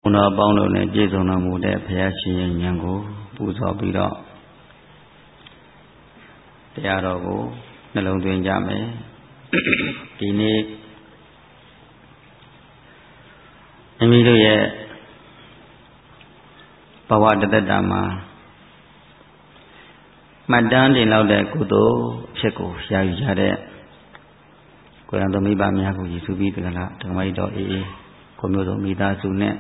ဘုရားပေါင်းတို့နဲ့ပြည့်စုံတော်မူတဲ့ဘုရားရှင်ရဲ့ဉာဏ်ကိုပူဇော်ပြီးတော့တရားတော်ကိုနှလုံးသွင်းကြမယ်ဒီနေ့မိမိတို့ရဲ့ဘဝတသက်တာမှာမှတ်တမ်းတင်လောက်တဲ့ကုသိုလ်အဖြစ်ကိုရယူကြတဲ့ကိုယ်တော်မိဘများကိုယေရှုပြီးတကလားဓမ္မကြီးတော်အေးကိုမျိုးစုံမိသားစုနဲ့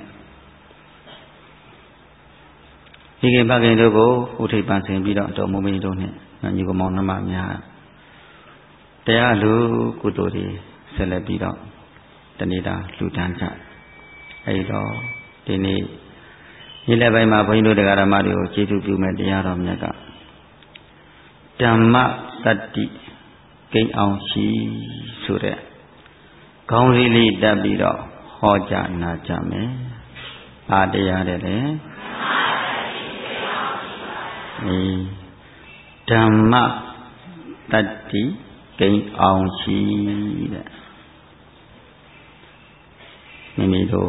ဒီကိဘခင်တို့ကိုဥထိပ်ပန်းဆင်ပြီးတော့တော်မူမင်းတို့နဲ့ညီကောင်မောင်နှမများတရားလူကုသိုလ်တွေဆက်လက်ပြီးတော့တနေ့တာလှူဒန်းကြအဲဒီတော့ဒီနေ့ဒီလက်ပိုင်းမှာဘုန်းကြီးတို့တရားဓမ္မတွေကိုကျေးဇူးပြုမဲ့တရားတော်မြတ်ကဓမ္မတတ္တိကိန်းအောင်ရှိဆိုတဲ့ခေါင်းစည်းလေးတက်ပြီးတော့ဟောကြားနာကြမယ်။အားတရားတဲ့လေဓမ္မတတ္တိကိန်းအောင်ရှိတဲ့မိမိတို့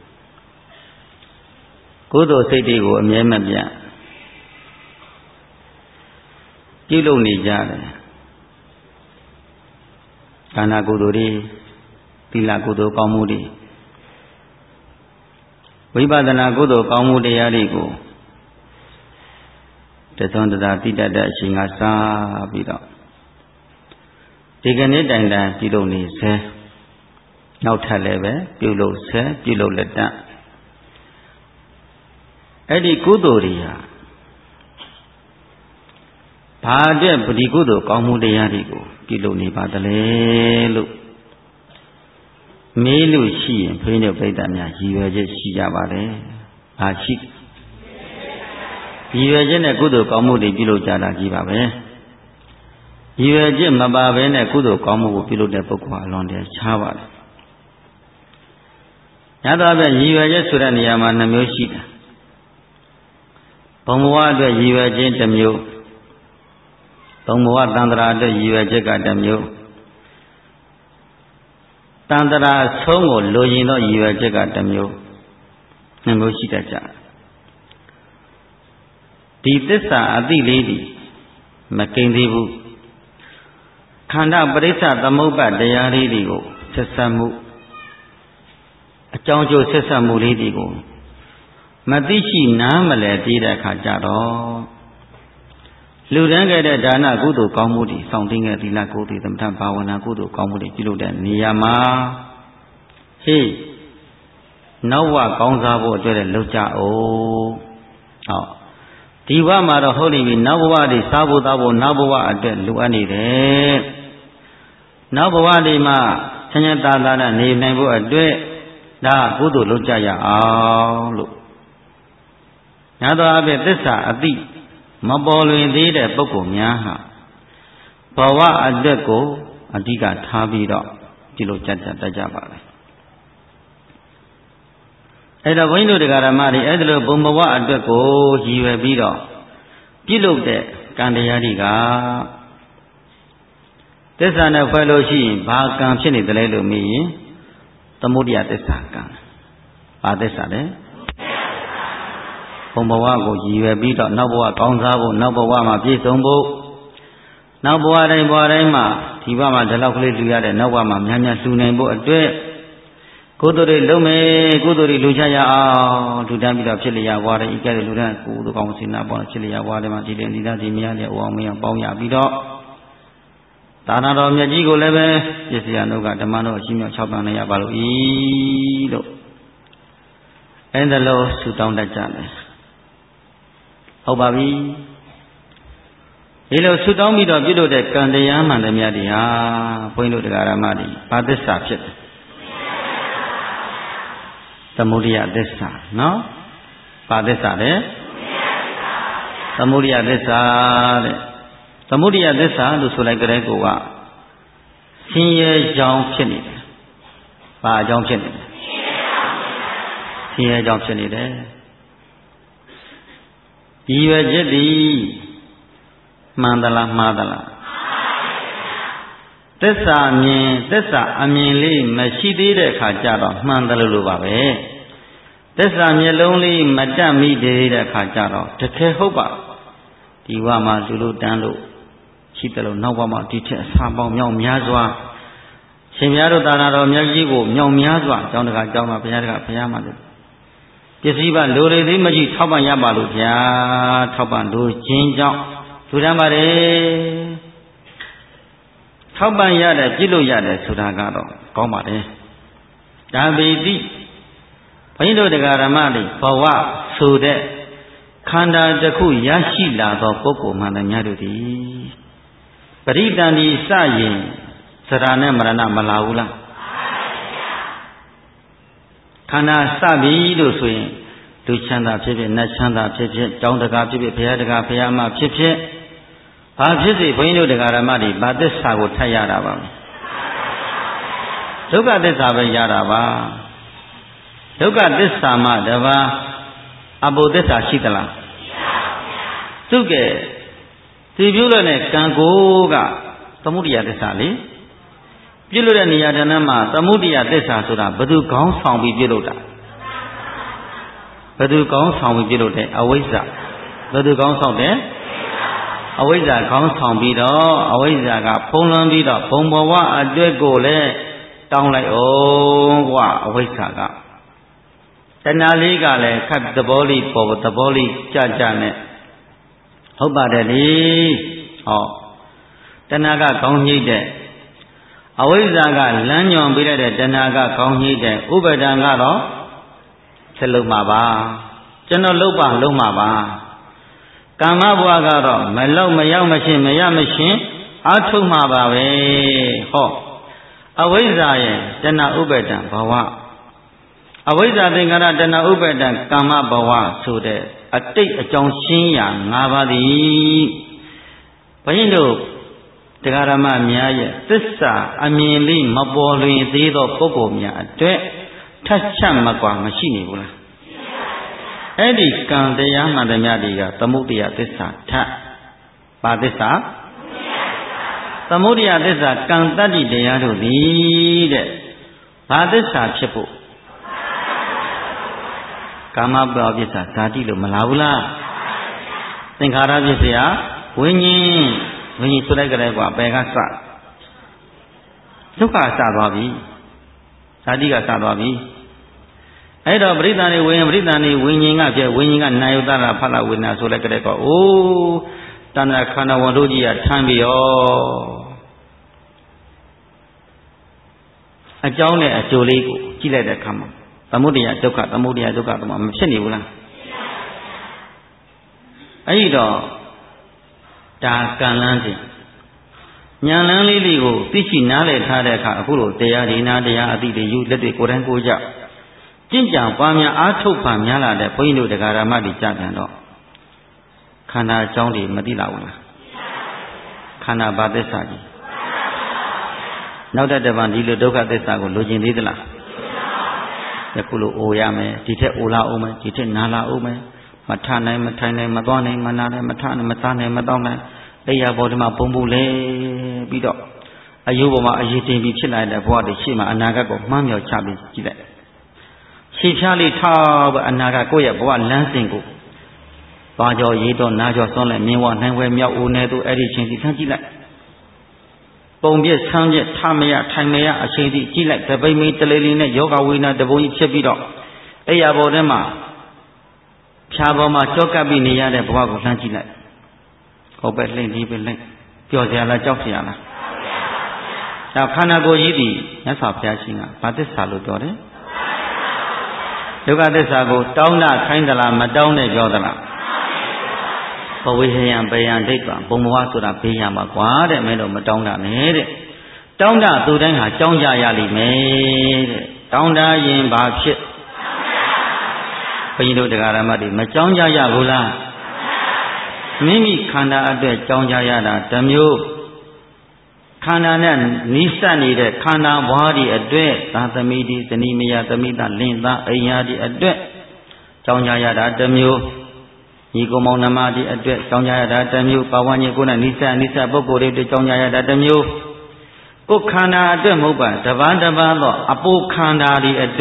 ကုသိုလ်စိတ်တွေကိုအမြဲမပြတ်ပြုလုပ်နေကြတယ်ဒါနကုသိုလ်တွေသီလကုသိုလ်ကောင်းမှုတွေဝိပဿနာကုသိုလ်ကောင်းမှုတရားတွေကိုတသွန်တရာသိတတ်တဲ့အချိန်ကစပြီးတော့ဒီကနေ့တိုင်တိုင်ပြုလုပ်နေစေနောက်ထပ်လည်းပဲပြုလုပ်စေပြုလုပ်လက်တတ်အဲ့ဒီကုသိုလ်တွေဟာဘာအတွက်ဒီကုသိုလ်ကောင်းမှုတရားတွေကိုပြုလုပ်နေပါသလဲလို့မေးလို့ရှိရင်ဘုန်းကြီးတို့ပြိတ္တများရည်ရွယ်ချက်ရှိကြပါလေ။ဘာရှိရည်ရွယ်ချက်နဲ့ကုသိုလ်ကောင်းမှုတွေပြုလုပ်ကြတာကြီးပါပဲ။ရည်ရွယ်ချက်မပါဘဲနဲ့ကုသိုလ်ကောင်းမှုကိုပြုလုပ်တဲ့ပုဂ္ဂိုလ်အလွန်တရာခြားပါလေ။ညတော့ပြရည်ရွယ်ချက်ဆိုတဲ့နေရာမှာ2မျိုးရှိတယ်။ဘုံဘဝအတွက်ရည်ရွယ်ခြင်း1မျိုးဘုံဘဝတန်ត្រာအတွက်ရည်ရွယ်ချက်က1မျိုးတန်ត្រာဆုံးကိုလိုရင်တော့ရည်ရွယ်ချက်က1မျိုး2မျိုးရှိတတ်ကြဒီသစ္စာအသိလေးဒီမကိန်းသေးဘူးခန္ဓာပရိစ္ဆသမုပ္ပါတရားလေးတွေကိုဆက်ဆက်မှုအကြောင်းကျိုးဆက်ဆက်မှုလေးတွေကိုမသိရှိနားမလည်သေးတဲ့အခါကျတော့လူတန်းခဲ့တဲ့ဒါနကုသိုလ်ကောင်းမှုတွေစောင့်သိခဲ့သီလကုသိုလ်သမထဘာဝနာကုသိုလ်ကောင်းမှုတွေပြုလုပ်တဲ့နေရာမှာဟေးနောက်ဝကောင်းစားဖို့အတွက်လည်းလုပ်ကြအောင်ဟောဒီဘဝမှာတော့ဟုတ်ပြီနောက်ဘဝတွေစားဖို့တောက်ဖို့နောက်ဘဝအတွက်လိုအပ်နေတယ်နောက်ဘဝတွေမှာဆင်းရဲတာတာနဲ့နေနိုင်ဖို့အတွက်ဒါကုသိုလ်လုပ်ကြရအောင်လို့ညာတော်အဖြစ်သစ္စာအသိမပေါ်လွင်သေးတဲ့ပုဂ္ဂိုလ်များဟာဘဝအတွက်ကိုအဓိကထားပြီးတော့ဒီလိုကြက်တတ်ကြပါလေအဲ့တော့ဘုန်းကြီးတို့တရားဓမ္မတွေအဲ့ဒီလိုဘုံဘဝအတွက်ကိုရည်ရွယ်ပြီးတော့ပြုလုပ်တဲ့ကံတရားတွေကသစ္စာနဲ့ဖွဲ့လို့ရှိရင်ဘာကံဖြစ်နေတယ်လဲလို့မေးရင်သမုဒိယသစ္စာကံဘာသစ္စာလဲဘုံဘဝကိုရည်ရွယ်ပြီးတော့နောက်ဘဝကောင်းစားဖို့နောက်ဘဝမှာပြည့်စုံဖို့နောက်ဘဝတိုင်းမှာဒီဘဝမှာဒီလောက်ကလေးလူရတဲ့နောက်ဘဝမှာများများလှူနိုင်ဖို့အတွက်ကုသိုလ်တွေလုပ်မယ်ကုသိုလ်တွေလူချရအောင်လူတန်းပြီးတော့ဖြစ်လျာဘဝတွေဤကဲ့သို့လူတန်းကုသိုလ်ကောင်းစေနာပေါ်ဖြစ်လျာဘဝတွေမှာဒီတဲ့ဒီသားဒီမရတဲ့အိုအောင်မင်းအောင်ပေါင်းရပြီးတော့သာနာတော်မြတ်ကြီးကိုလည်းပဲပြည့်စရာတို့ကဓမ္မတော်အချင်းမြောက်6ပန်းနဲ့ရပါလို့ဤလို့အဲ့ဒါလို့ဆုတောင်းတတ်ကြတယ်ဟုတ်ပါပြီဒီလိုဆုတောင်းပြီးတော့ပြုလုပ်တဲ့ကံတရားမှန်သမျှတွေဟာဘုန်းကြီးတို့တရားဓမ္မတွေဘာသစ္စာဖြစ်တယ်သမုဒိယသစ္စာနော်ဘာသစ္စာလဲသမုဒိယသစ္စာတဲ့သမုဒိယသစ္စာလို့ဆိုလိုက်ကြတဲ့ကိုကဆင်းရဲကြောင်းဖြစ်နေတယ်ဘာအကြောင်းဖြစ်နေလဲဆင်းရဲကြောင်းဖြစ်နေတယ်ဒီရွယ်ချက်ဒီမှန်သလားမှားသလားသစ္စာအမြင်လေးမရှိသေးတဲ့အခါကျတော့မှန်တယ်လို့ပါပဲသစ္စာမျက်လုံးလေးမတတ်မိသေးတဲ့အခါကျတော့တကယ်ဟုတ်ပါဒီဘဝမှာလူလူတန်းလို့ရှိတယ်လို့နောက်ဘဝမှာဒီထက်အစာပေါင်းမြောက်များစွာရှင်များတို့သာနာတော်မြတ်ကြီးကိုမြောက်များစွာကျောင်းတကာကျောင်းမှာဘုရားတကာဘုရားမှာပစ္စည်းပါလိုရည်သေးမရှိထောက်ပံ့ရပါလို့ဗျာထောက်ပံ့လို့ခြင်းကြောင့်ထူထမ်းပါတယ်ထောက်ပံ့ရတယ်ပြည့်လို့ရတယ်ဆိုတာကတော့ကောင်းပါတယ်ဒါပေတိဘုန်းကြီးတို့တရားဓမ္မတွေဘဝဆိုတဲ့ခန္ဓာတစ်ခုရရှိလာသောပုဂ္ဂိုလ်မှန်တယ်များတို့သည်ပရိတန်ဒီစရင်စရာနဲ့မရဏမလာဘူးလားခန္ဓာစပြီလို့ဆိုရင်လူချမ်းသာဖြစ်ဖြစ်နတ်ချမ်းသာဖြစ်ဖြစ်ကျောင်းတကာဖြစ်ဖြစ်ဘုရားတကာဘုရားမဖြစ်ဖြစ်ဘာဖြစ်စေဘုန်းကြီးတို့တရားဓမ္မတွေဗာသစ္စာကိုထပ်ရတာပါဒုက္ခသစ္စာပဲရတာပါဒုက္ခသစ္စာမှတပါးအဘုသစ္စာရှိသလားသူကဲဒီပြုလို့နဲ့ကံကိုကသမုဒိယသစ္စာလေပြုလို့တဲ့နေရာတဏ္ဍမှာသမုဒိယသစ္စာဆိုတာဘယ်သူခေါင်းဆောင်ပြီးပြုလို့တာဘယ်သူခေါင်းဆောင်ပြီးပြုလို့တဲ့အဝိဇ္ဇဘယ်သူခေါင်းဆောင်တယ်အဝိဇ္ဇခေါင်းဆောင်ပြီးတော့အဝိဇ္ဇကဖုံးလွှမ်းပြီးတော့ဘုံဘဝအတွက်ကိုလည်းတောင်းလိုက်အောင်ကွာအဝိဇ္ဇကတဏှာလေးကလည်းခတ်သဘောလေးပေါ်သဘောလေးကြကြနဲ့ဟုတ်ပါတယ်လေဟောတဏှာကခေါင်းညှိတဲ့အဝိဇ္ဇကလမ်းညွန်ပေးတဲ့တဏှာကခေါင်းညှိတဲ့ဥပါဒံကတော့ဆက်လုံးမှာပါကျွန်တော်လုံးမှာပါကာမဘဝကတော့မလောက်မရောက်မရှင်းမရမရှင်းအာထုတ်မှာပါပဲဟောအဝိဇ္ဇရဲ့တဏှာဥပါဒံဘဝအဝိဇ္ဇသင်္ခါရတဏှာဥပါဒံကာမဘဝဆိုတဲ့အတိတ်အကြောင်းရှင်းရာ၅ပါးသည်ဘုန်းကြီးတို့တရားဓမ္မများရဲ့သစ္စာအမြင်လေးမပေါ်လွင်သေးသောပုဂ္ဂိုလ်များအတွက်ထက်ချက်မကွာမရှိနေဘူးလားအဲ့ဒီကံတရားမှန်သမျှတွေကသမုဒိယသစ္စာထဘာသစ္စာသမုဒိယသစ္စာကံတတ္တိတရားတို့သည်တဲ့ဘာသစ္စာဖြစ်ဖို့ကာမဘဝပစ္စဇာတိလို့မလားဘူးလားသင်္ခါရပစ္စယဝိညာဉ်ဆိုလိုက်ကြတယ်ကွာဘယ်ကစဒုက္ခစသွားပြီဇာတိကစသွားပြီအဲ့တော့ပရိသန္တိဝိညာဉ်ပရိသန္တိဝိညာဉ်ကပြဝိညာဉ်ကနာယုတ္တရာဖလဝေဒနာဆိုလိုက်ကြတယ်ကွာအိုးတဏ္ဍခန္ဓာဝန်တို့ကြီးကထမ်းပြီးရောအကြောင်းနဲ့အကျိုးလေးကိုကြည့်လိုက်တဲ့အခါမှာသမုဒိယဒုက္ခသမုဒိယဒုက္ခတော့မဖြစ်နေဘူးလားအဲ့ဒီတော့ဒါကံလန်းစဉ်ဉာဏ်လန်းလေးတွေကိုသိရှိနားလည်ထားတဲ့အခါအခုလိုတရားဒီနာတရားအတိတွေယူလက်တွေကိုယ်တိုင်ကိုယ်ကြကျင့်ကြံပွားများအားထုတ်ပါများလာတဲ့ဘုန်းကြီးတို့တရားဓမ္မတွေကြပြန်တော့ခန္ဓာအကြောင်းတွေမသိလာဘူးလားခန္ဓာဘာသစ္စာကြီးနောက်တဲ့တပံဒီလိုဒုက္ခသစ္စာကိုလိုချင်သေးသလားယခုလိုအိုရမယ်ဒီထက်အိုလာအောင်မယ်ဒီထက်နာလာအောင်မယ်မထနိုင်မထိုင်နိုင်မသွားနိုင်မနာနိုင်မထနိုင်မစားနိုင်မတောင်းနိုင်အိယာဘောဓမပုံပူလဲပြီးတော့အယုဘောမှာအရေးတင်ပြီးဖြစ်လာတဲ့ဘဝတွေရှေ့မှာအနာဂတ်ကိုမှန်းမြောက်ချပြီးကြည့်လိုက်ရှေ့ဖြားလေးထားပဲအနာဂတ်ကိုယ့်ရဲ့ဘဝလမ်းစဉ်ကိုသွားကြောရေးတော့နားကြောစွန့်လိုက်မြင်းဝနိုင်ဝဲမြောက်အိုနေသူအဲ့ဒီချင်းစီဆန်းကြည့်လိုက်ပုံပြက်ဆန်းပြက်ထမရထိုင်မရအချိန်စီကြည့်လိုက်တပိမိတလေးလေးနဲ့ယောဂဝိနာတပုံကြီးဖြစ်ပြီးတော့အိယာဘောထဲမှာဖြာပေါ်မှာကြောကပ်ပြီးနေရတဲ့ဘဝကိုလှမ်းကြည့်လိုက်ဟောပဲလှိမ့်ဒီပဲလှိမ့်ပျော်စရာလားကြောက်စရာလားဒါခန္ဓာကိုယ်ကြီးဒီမြတ်စွာဘုရားရှင်ကဘာသစ္စာလို့ပြောတယ်ဒုက္ခသစ္စာကိုတောင်းတခိုင်းသလားမတောင်းနဲ့ပြောသလားဘဝေဟယံဘေယံဒိဋ္ဌံဘုံဘဝဆိုတာဘေးရမှာကွာတဲ့မင်းတို့မတောင်းတာနဲ့တဲ့တောင်းတသူတိုင်းဟာကြောင်းကြရလိမ့်မယ်တဲ့တောင်းတရင်ဘာဖြစ်ဘုန်းကြီးတို့တရားဓမ္မတွေမကြောင်းကြရဘူးလားမိမိခန္ဓာအတွက်ကြောင်းကြရတာတစ်မျိုးခန္ဓာနဲ့နီးစပ်နေတဲ့ခန္ဓာဘွားဒီအတွက်သာသမီဒီဇနီးမယားသမီးသားလင်သားအိမ်ယာဒီအတွက်ကြောင်းကြရတာတစ်မျိုးညီကောင်မောင်နှမဒီအတွက်ကြောင်းကြရတာတစ်မျိုးပါဝါညင်ကိုယ်နဲ့နီးစပ်ပုဂ္ဂိုလ်တွေအတွက်ကြောင်းကြရတာတစ်မျိုးကိုယ်ခန္ဓာအတွက်မဟုတ်ပါတပန်းတပန်းသောအပိုခန္ဓာဒီအတွက်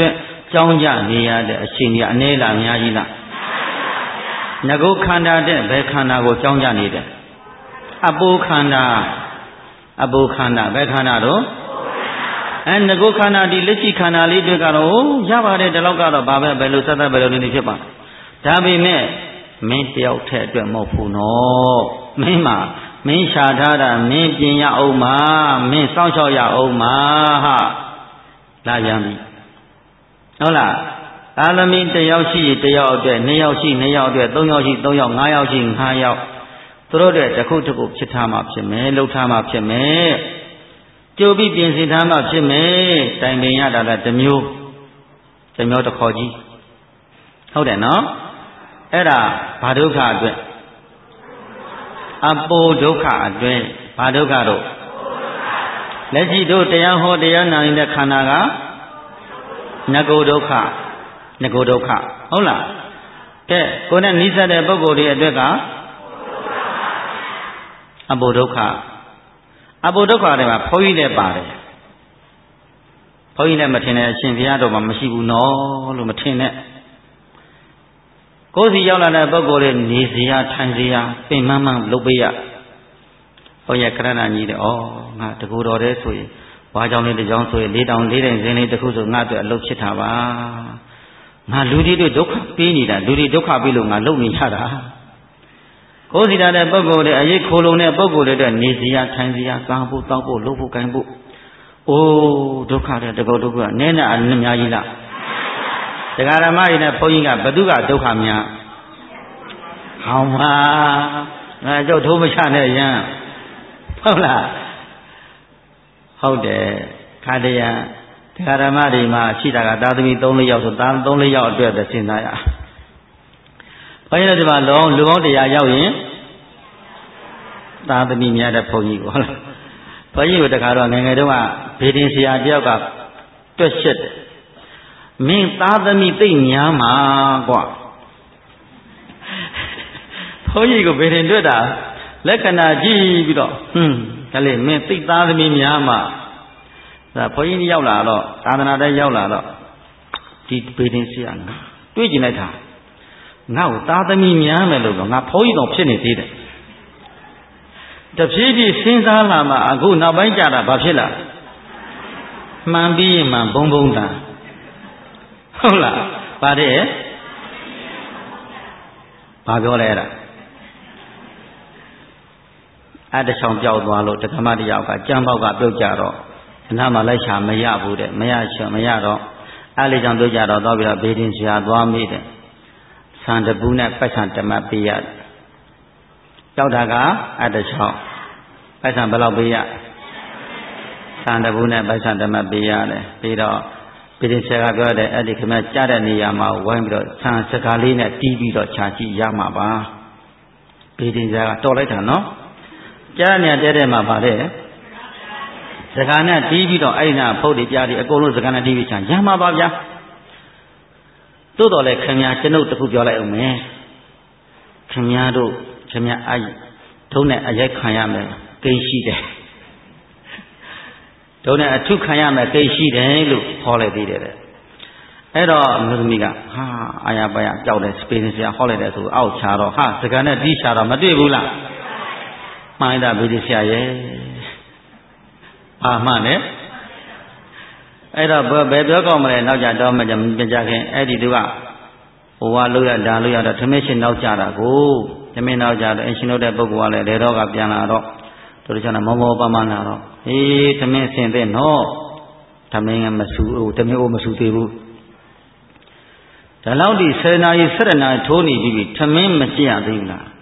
ကြောင်းကြနေရတဲ့အရှင်ကြီးအနေလားအများကြီးလားငကုခန္ဓာတဲ့ဘယ်ခန္ဓာကိုကြောင်းကြနေတယ်အပူခန္ဓာဘယ်ခန္ဓာတော့ငကုခန္ဓာဒီလက်ရှိခန္ဓာလေးတွေကတော့ရပါတယ်ဒီလောက်ကတော့ဘာပဲဘယ်လိုသက်သက်ဘယ်လိုနေဖြစ်ပါဒါပေမဲ့မင်းတယောက်ထက်အတွက်မဟုတ်ဘူးနော်မင်းရှာထားတာမင်းပြင်ရအောင်မှာမင်းစောင့်ရှောက်ရအောင်မှာဟာလာရမ်းပြီဟုတ်လားသာသမီတယောက်ရှိတယောက်အတွက်2ယောက်ရှိ2ယောက်အတွက်3ယောက်ရှိ3ယောက်5ယောက်ရှိ5ယောက်သူတို့တွေတစ်ခုတစ်ခုဖြစ်ထားမှဖြစ်မယ်လှုပ်ထားမှဖြစ်မယ်ကြိုပြီးပြင်ဆင်ထားမှဖြစ်မယ်တိုင်ပင်ရတာလည်းတစ်မျိုးတစ်ခေါ်ကြီးဟုတ်တယ်နော်အဲ့ဒါဘာဒုက္ခအတွက်အပိုဒုက္ခအတွက်ဘာဒုက္ခတော့လက်ရှိတို့တရားဟောတရားနာနေတဲ့ခန္ဓာကငကုဒုက္ခဟုတ်လားကဲကိုယ်နဲ့နိစ္စတဲ့ပုဂ္ဂိုလ်တွေအတွက်က အဘုဒုက္ခတွေမှာဘုန်းကြီးလည်းပါတယ်ဘုန်းကြီးလည်းမထင်နဲ့အရှင်ဘုရားတော်မှာမရှိဘူးနော်လို့မထင်နဲ့ကိုယ်စီရောက်လာတဲ့ပုဂ္ဂိုလ်တွေနေစရာထိုင်စရာပင်မလုပ်ပေးရဘုန်းကြီးကရဏကြီးတယ်ငါတကူတော်တဲ့ဆိုရင်ဘာကြောင့်လဲတကြောင်ဆိုရင်၄တောင်၄တိုင်စင်းလေးတစ်ခုဆိုငါအတွက်အလုပ်ဖြစ်တာပါငါလူတွေဒုက္ခပေးနေတာလူတွေဒုက္ခပေးလို့ငါလုပ်နေရတာကိုယ်စီတာတဲ့ပုဂ္ဂိုလ်တွေအရေးခိုးလုံတဲ့ပုဂ္ဂိုလ်တွေအတွက်နေစရာထိုင်စရာစားဖို့တောက်ဖို့လုပ်ဖို့ကိုင်ဖို့အိုးဒုက္ခတဲ့တကုတ်ဒုက္ခနည်းနည်းအများကြီးလားတရားဓမ္မတွေနဲ့ဘုန်းကြီးကဘသူကဒုက္ခများဟောင်းပါငါကြောက်ထိုးမချနဲ့ရမ်းဟုတ်လားဟုတ်တယ်ခါတရံတရားဓမ္မတွေမှာရှိတာကသာသမီ3-4ယောက်ဆိုသာ3-4ယောက်အတွက်ပဲစဉ်းစားရဘုန်းကြီးတို့ဒီမှာလူပေါင်း100ရောက်ရင်သာသမီများတဲ့ဘုန်းကြီးကိုဟုတ်လားဘုန်းကြီးကိုတခါတော့ငယ်ငယ်တုန်းကဘေဒင်ဆရာတယောက်ကတွက်ချက်တယ်မင်းသာသမီသိမ့်များမှာကွာဘုန်းကြီးကိုဘေဒင်တွက်တာလက္ခဏာကြည့်ပြီးတော့ဒါလေမင်းသိသားသမီးများမှာဒါဘုန်းကြီးရောက်လာတော့သာသနာထဲရောက်လာတော့ဒီဘေဒင်ဆရာတွေးကြည့်လိုက်တာငါ့ကိုသားသမီးများမယ်လို့တော့ငါဘုန်းကြီးတော်ဖြစ်နေသေးတယ်တဖြည်းဖြည်းစဉ်းစားလာမှအခုနောက်ပိုင်းကြတာဘာဖြစ်လာမှန်ပြီးမှန်ဘုံတန်ဟုတ်လားပါတယ်ဘာပြောလဲအဲ့ဒါအတချောင်ပြောက်သွားလို့တက္ကမတယောက်ကကြမ်းပေါက်ကပြုတ်ကြတော့အနားမှာလိုက်ရှာမရဘူးတဲ့မရတော့အဲ့လေကြောင့်ပြုတ်ကြတော့သွားပြီးတော့ဘေဒင်ဆရာသွားမိတယ်ဆန်တပူးနဲ့ပတ်ဆံတမတ်ပေးရတယ်ကြောက်တာကအတချောင်ပတ်ဆံဘယ်လောက်ပေးရဆန်တပူးနဲ့ပတ်ဆံတမတ်ပေးရတယ်ပြီးတော့ဘေဒင်ဆရာကပြောတယ်အဲ့ဒီခင်ဗျကြားတဲ့နေရာမှာဝိုင်းပြီးတော့ဆန်စကားလေးနဲ့တီးပြီးတော့ခြာကြည့်ရမှာပါဘေဒင်ဆရာကတော်လိုက်တာနော်ကြားနေတဲ့မှာပါတယ်စကားနဲ့တီးပြီးတော့အဲ့နာဖုတ်တွေကြားတွေအကုန်လုံးစကားနဲ့တီးပြီးချမ်းရမှာပါဗျာသို့တော်လည်းခင်ဗျာကျွန်ုပ်တခုပြောလိုက်အောင်မယ်ခင်ဗျားအဲ့ဒုနဲ့အရိုက်ခံရမယ်ကိန်းရှိတယ်ဒုနဲ့အထုခံရမယ်ကိန်းရှိတယ်လို့ဟောလိုက်သေးတယ်အဲ့တော့အမျိုးသမီးကအာရပါရကြောက်တယ်စပင်းဆရာဟောလိုက်တယ်ဆိုအောက်ချတော့စကားနဲ့တီးချတော့မတွေ့ဘူးလားမှန်တာဗိဓိဆရာရဲ့မှန်တယ်အဲ့တော့ဘယ်ပြောကောင်းမလဲနောက်ကြတော့မကြခင်အဲ့ဒီသူကဟိုကလို့ရဒါလို့ရတော့သမင်းရှင်နောက်ကြတာကိုသမင်းနောက်ကြတော့အရှင်တို့တဲ့ပုဂ္ဂိုလ်ကလည်းလေတော့ကပြန်လာတော့တို့တခြားမောမောပန်းလာတော့သမင်းဆင်တဲ့နော်သမင်းကမဆူသမင်းကိုမဆူသေးဘူးဒါလောက်ဒီ10 နာရီ17 နာရီထိုးနေပြီသမင်းမကြည့်ရသေးဘူးလား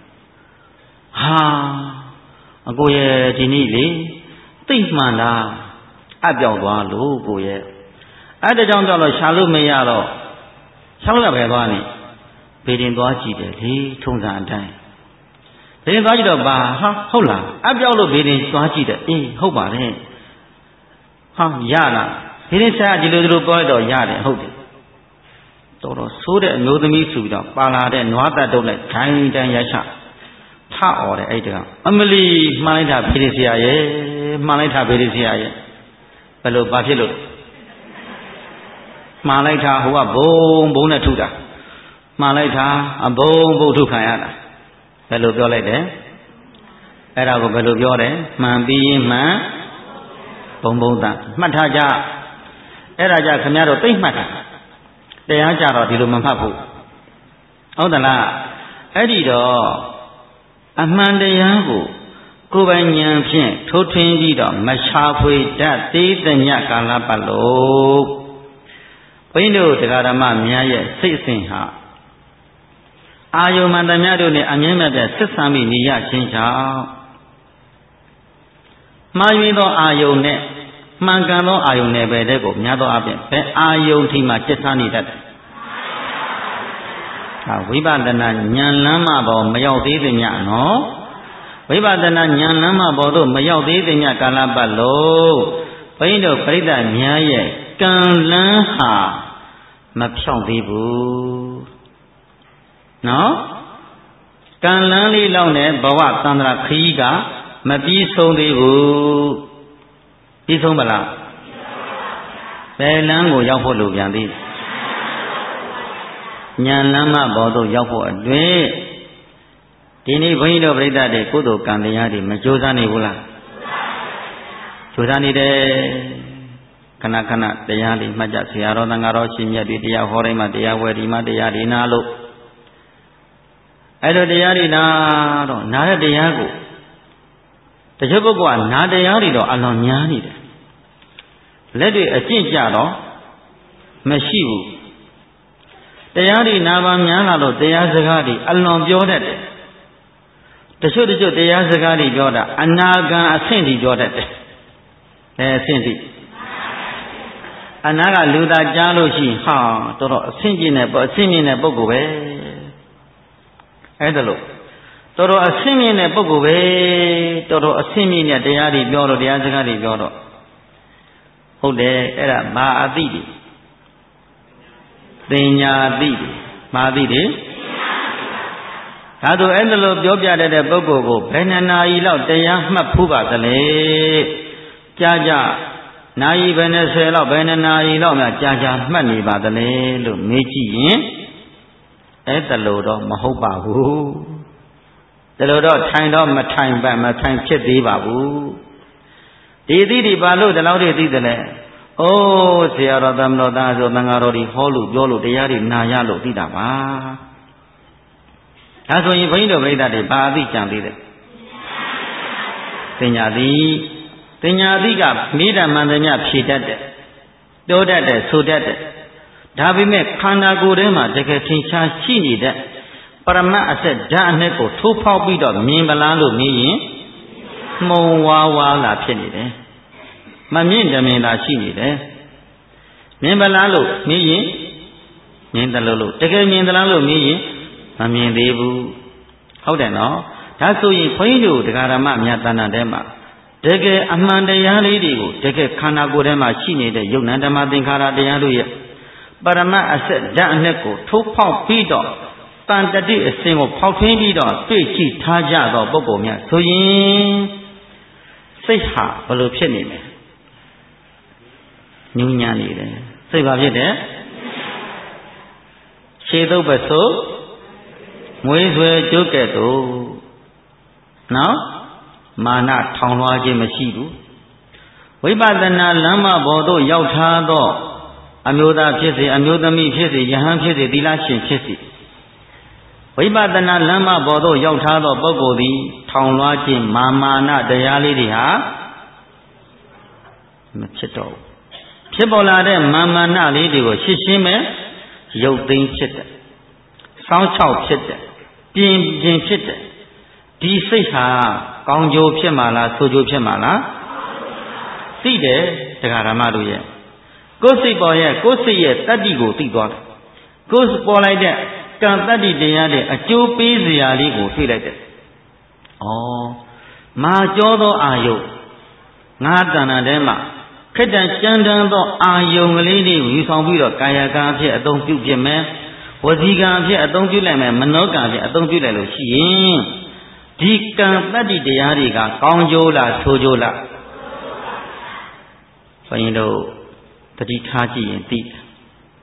အကိုရဲ့ဒီနေ့လေသိမှန်တာအပြောင်းသွားလို့ကိုရဲ့အဲ့ဒါကြောင့်တော့ရှာလို့မရတော့ရှာလို့ရပဲသွားနေဘေဒင်သွားကြည့်တယ်လေထုံးစံအတိုင်းဘေဒင်သွားကြည့်တော့ဟုတ်လားအပြောင်းလို့ဘေဒင်သွားကြည့်တယ်ဟုတ်ပါတယ်ရလားဘေဒင်ဆရာဒီလိုပြောတော့ရတယ်ဟုတ်တယ်တော်ဆိုးတဲ့အမျိုးသမီးဆိုပြီးတော့ပါလာတဲ့နွားတတ်တုပ်နဲ့ဒိုင်းရိုက်ချထအော်တယ်အဲ့ဒါအမလီမှန်လိုက်တာဘေဒင်ဆရာရဲ့မှန်လိုက်တာဘေဒင်ဆရာရဲ့ဘယ်လိုဘာဖြစ်လို့မှားလိုက်တာဟိုကဘုံနဲ့ထုတာမှားလိုက်တာအဘုံထုခံရတာဘယ်လိုပြောလိုက်တယ်အဲ့ဒါကိုဘယ်လိုပြောတယ်မှန်ပြီးရင်မှန်ဘုံသားမှတ်ထားကြအဲ့ဒါကြခင်ဗျားတို့သိမှတ်တာတရားကြတော့ဒီလိုမမှတ်ဘူးဟုတ်သလားအဲ့ဒီတော့အမှန်တရားကိုကိုယ်ပိုင်ဉာဏ်ဖြင့်ထိုးထွင်းပြီးတော့မရှာဖွေတတ်သေးသညကာလပတ်လို့ဘုန်းကြီးတို့တရားဓမ္မများရဲ့စိတ်အစဉ်ဟာအာယုမှန်သမျှတို့နဲ့အမြဲမပြတ်ဆက်ဆံပြီးနေရခြင်းကြောင့်မှားယွင်းသောအာယုနဲ့မှန်ကန်သောအာယုနယ်ပယ်တဲ့ကိုများသောအားဖြင့်ဘယ်အာယုထိမှကျက်စားနေတတ်တယ်ဝိပဿနာဉာဏ်လမ်းမပေါ်မရောက်သေးသမျှနော်ဝိပဿနာဉာဏ်လမ်းမပေါ်သို့မရောက်သေးသမျှကာလပတ်လုံးဘုန်းကြီးတို့ပြိဿများရဲ့ကံလန်းဟာမဖြောင့်သေးဘူးနော်ကံလန်းလေးလောက်နဲ့ဘဝသန္တရာခရီးကမပြီးဆုံးသေးဘူးပြီးဆုံးမလားဘယ်လမ်းကိုရောက်ဖို့လိုပြန်သေးဉာဏ်လမ်းမပေါ်သို့ရောက်ဖို့အတွင်းဒီနေ့ဘုန်းကြီးတို့ပြိဿတွေကုသိုလ်ကံတရားတွေမကြိုးစားနေဘူးလားကြိုးစားနေတယ်ခဏခဏတရားလေးမှတ်ကြဆရာတော်သံဃာတော်ရှင်မြတ်တွေတရားဟောတိုင်းမှာတရားဝယ်ဒီမှာတရားဒီနာလို့အဲ့လိုတရားတွေနာတော့နာတဲ့တရားကိုတချို့ပုဂ္ဂိုလ်ကနာတရားတွေတော့အလွန်များနေတယ်လက်တွေအကျင့်ကြတော့မရှိဘူးတရားတွေနာပါများလာလို့တရားစကားတွေအလွန်ပြောတတ်တယ်တချို့တရားစကားတွေပြောတာအနာဂံအဆင့်တွေပြောတတ်တယ်အဆင့်တွေအနာကလူသားကြားလို့ရှိဟာတော်တော်အဆင့်မြင့်တဲ့ပုဂ္ဂိုလ်ပဲအဲ့ဒါလို့တော်တော်အဆင့်မြင့်တဲ့ပုဂ္ဂိုလ်ပဲတော်တော်အဆင့်မြင့်တဲ့တရားတွေပြောတော့တရားစကားတွေပြောတော့ဟုတ်တယ်အဲ့ဒါမာအသိတွေသင်ညာသိတွေမာသိတွေဒါဆိုအဲ့ဒါလို့ပြောပြတဲ့ပုဂ္ဂိုလ်ကိုဘယ်နှနာရီလောက်တရားမှတ်ဖူးပါသလဲကြားကြနာရီဘယ်နှဆယ်လောက်ဘယ်နှနာရီလောက်များကြာမှတ်နေပါသလဲလို့မေးကြည့်ရင်အဲ့ဒါလို့တော့မဟုတ်ပါဘူးဒါလို့တော့ထိုင်တော့မထိုင်ဖြစ်သေးပါဘူးဒီသိတိပါလို့ဒီလောက်တွေသိတယ်လေအိုးဆရာတော်သမတော်သားဆိုသံဃာတော်တွေဟောလို့ပြောလို့တရားတွေနာရလို့သိတာပါဒါဆိုရင်ဘုန်းကြီးတို့ပြိဿတွေဘာအသိကြံသေးတယ်ပညာသိကမိဓမ္မန်သမျှဖြေတတ်တယ်ပြောတတ်တယ်ဆိုတတ်တယ်ဒါပေမဲ့ခန္ဓာကိုယ်ထဲမှာတကယ်ထင်ရှားရှိနေတဲ့ပရမတ်အဆက်ဓာတ်အနဲ့ကိုထိုးဖောက်ပြီးတော့မြင်ပလားလို့မေးရင်မှုံဝါလာဖြစ်နေတယ်မမြင်တမင်သာရှိနေတယ်မြင်ပလားလို့မေးရင်မြင်တယ်လို့တကယ်မြင်သလားလို့မေးရင်မမြင်သေးဘူးဟုတ်တယ်နော်ဒါဆိုရင်ဘုန်းကြီးတို့တရားဓမ္မများတဏ္ဍာထဲမှာတကယ်အမှန်တရားလေးတွေကိုတကယ်ခန္ဓာကိုယ်ထဲမှာရှိနေတဲ့ယုတ်နံဓမ္မသင်္ခါရတရားတို့ရဲ့ပရမတ်အဆက်ဓာတ်အနဲ့ကိုထိုးဖောက်ပြီးတော့တန်တတိအစဉ်ကိုဖောက်ထွင်းပြီးတော့တွေ့ကြည့်ထားကြသောပုဂ္ဂိုလ်များဆိုရင်စိတ်ဟာဘယ်လိုဖြစ်နေမလဲညဉ့်ညံ့နေတယ်စိတ်ဘာဖြစ်တယ်ခြေသုပ်ပစုပ်မွေးဆွဲကြုတ်ကဲ့သို့နော်မာနထောင်လွှားခြင်းမရှိဘူးဝိပဿနာလမ်းမပေါ်သို့ရောက်ထားသောအမျိုးသားဖြစ်စေအမျိုးသမီးဖြစ်စေယဟန်ဖြစ်စေသီလရှင်ဖြစ်စေဝိပဿနာလမ်းမပေါ်သို့ရောက်ထားသောပုဂ္ဂိုလ်သည်ထောင်လွှားခြင်းမာနတရားလေးတွေဟာမဖြစ်တော့ဘူးဖြစ်ပေါ်လာတဲ့မာနလေးတွေကိုရှင်းရှင်းပဲရုပ်သိမ်းဖြစ်တယ်စောင်းချောက်ဖြစ်တယ်ပြင်းဖြစ်တယ်ဒီစိတ်ဟာကောင်းကျိုးဖြစ်မှာလားဆိုးကျိုးဖြစ်မှာလားသိတယ်တရားဓမ္မတို့ရဲ့ကိုယ်စိတ်ပေါ်ရဲ့ကိုယ်စိတ်ရဲ့တတ္တိကိုသိသွားတယ်ကိုယ်ပေါ်လိုက်တဲ့ကံတတ္တိတရားတဲ့အကျိုးပေးစရာလေးကိုတွေ့လိုက်တယ်မာကြောသောအာယုငါးတဏ္ဍာထဲမှာခက်တန်ကြမ်းတမ်းသောအာယုကလေးတွေကိုယူဆောင်ပြီးတော့ကာယကံအဖြစ်အသုံးပြုဖြစ်မယ်ဝစီကံအဖြစ်အသုံးပြုလိုက်မယ်မနောကံအဖြစ်အသုံးပြုလိုက်လို့ရှိရင်ဒီကံတတ္တိတရားတွေကကောင်းကျိုးလားဆိုးကျိုးလားဘုန်းကြီးတို့တတိထားကြည့်ရင်သိတယ်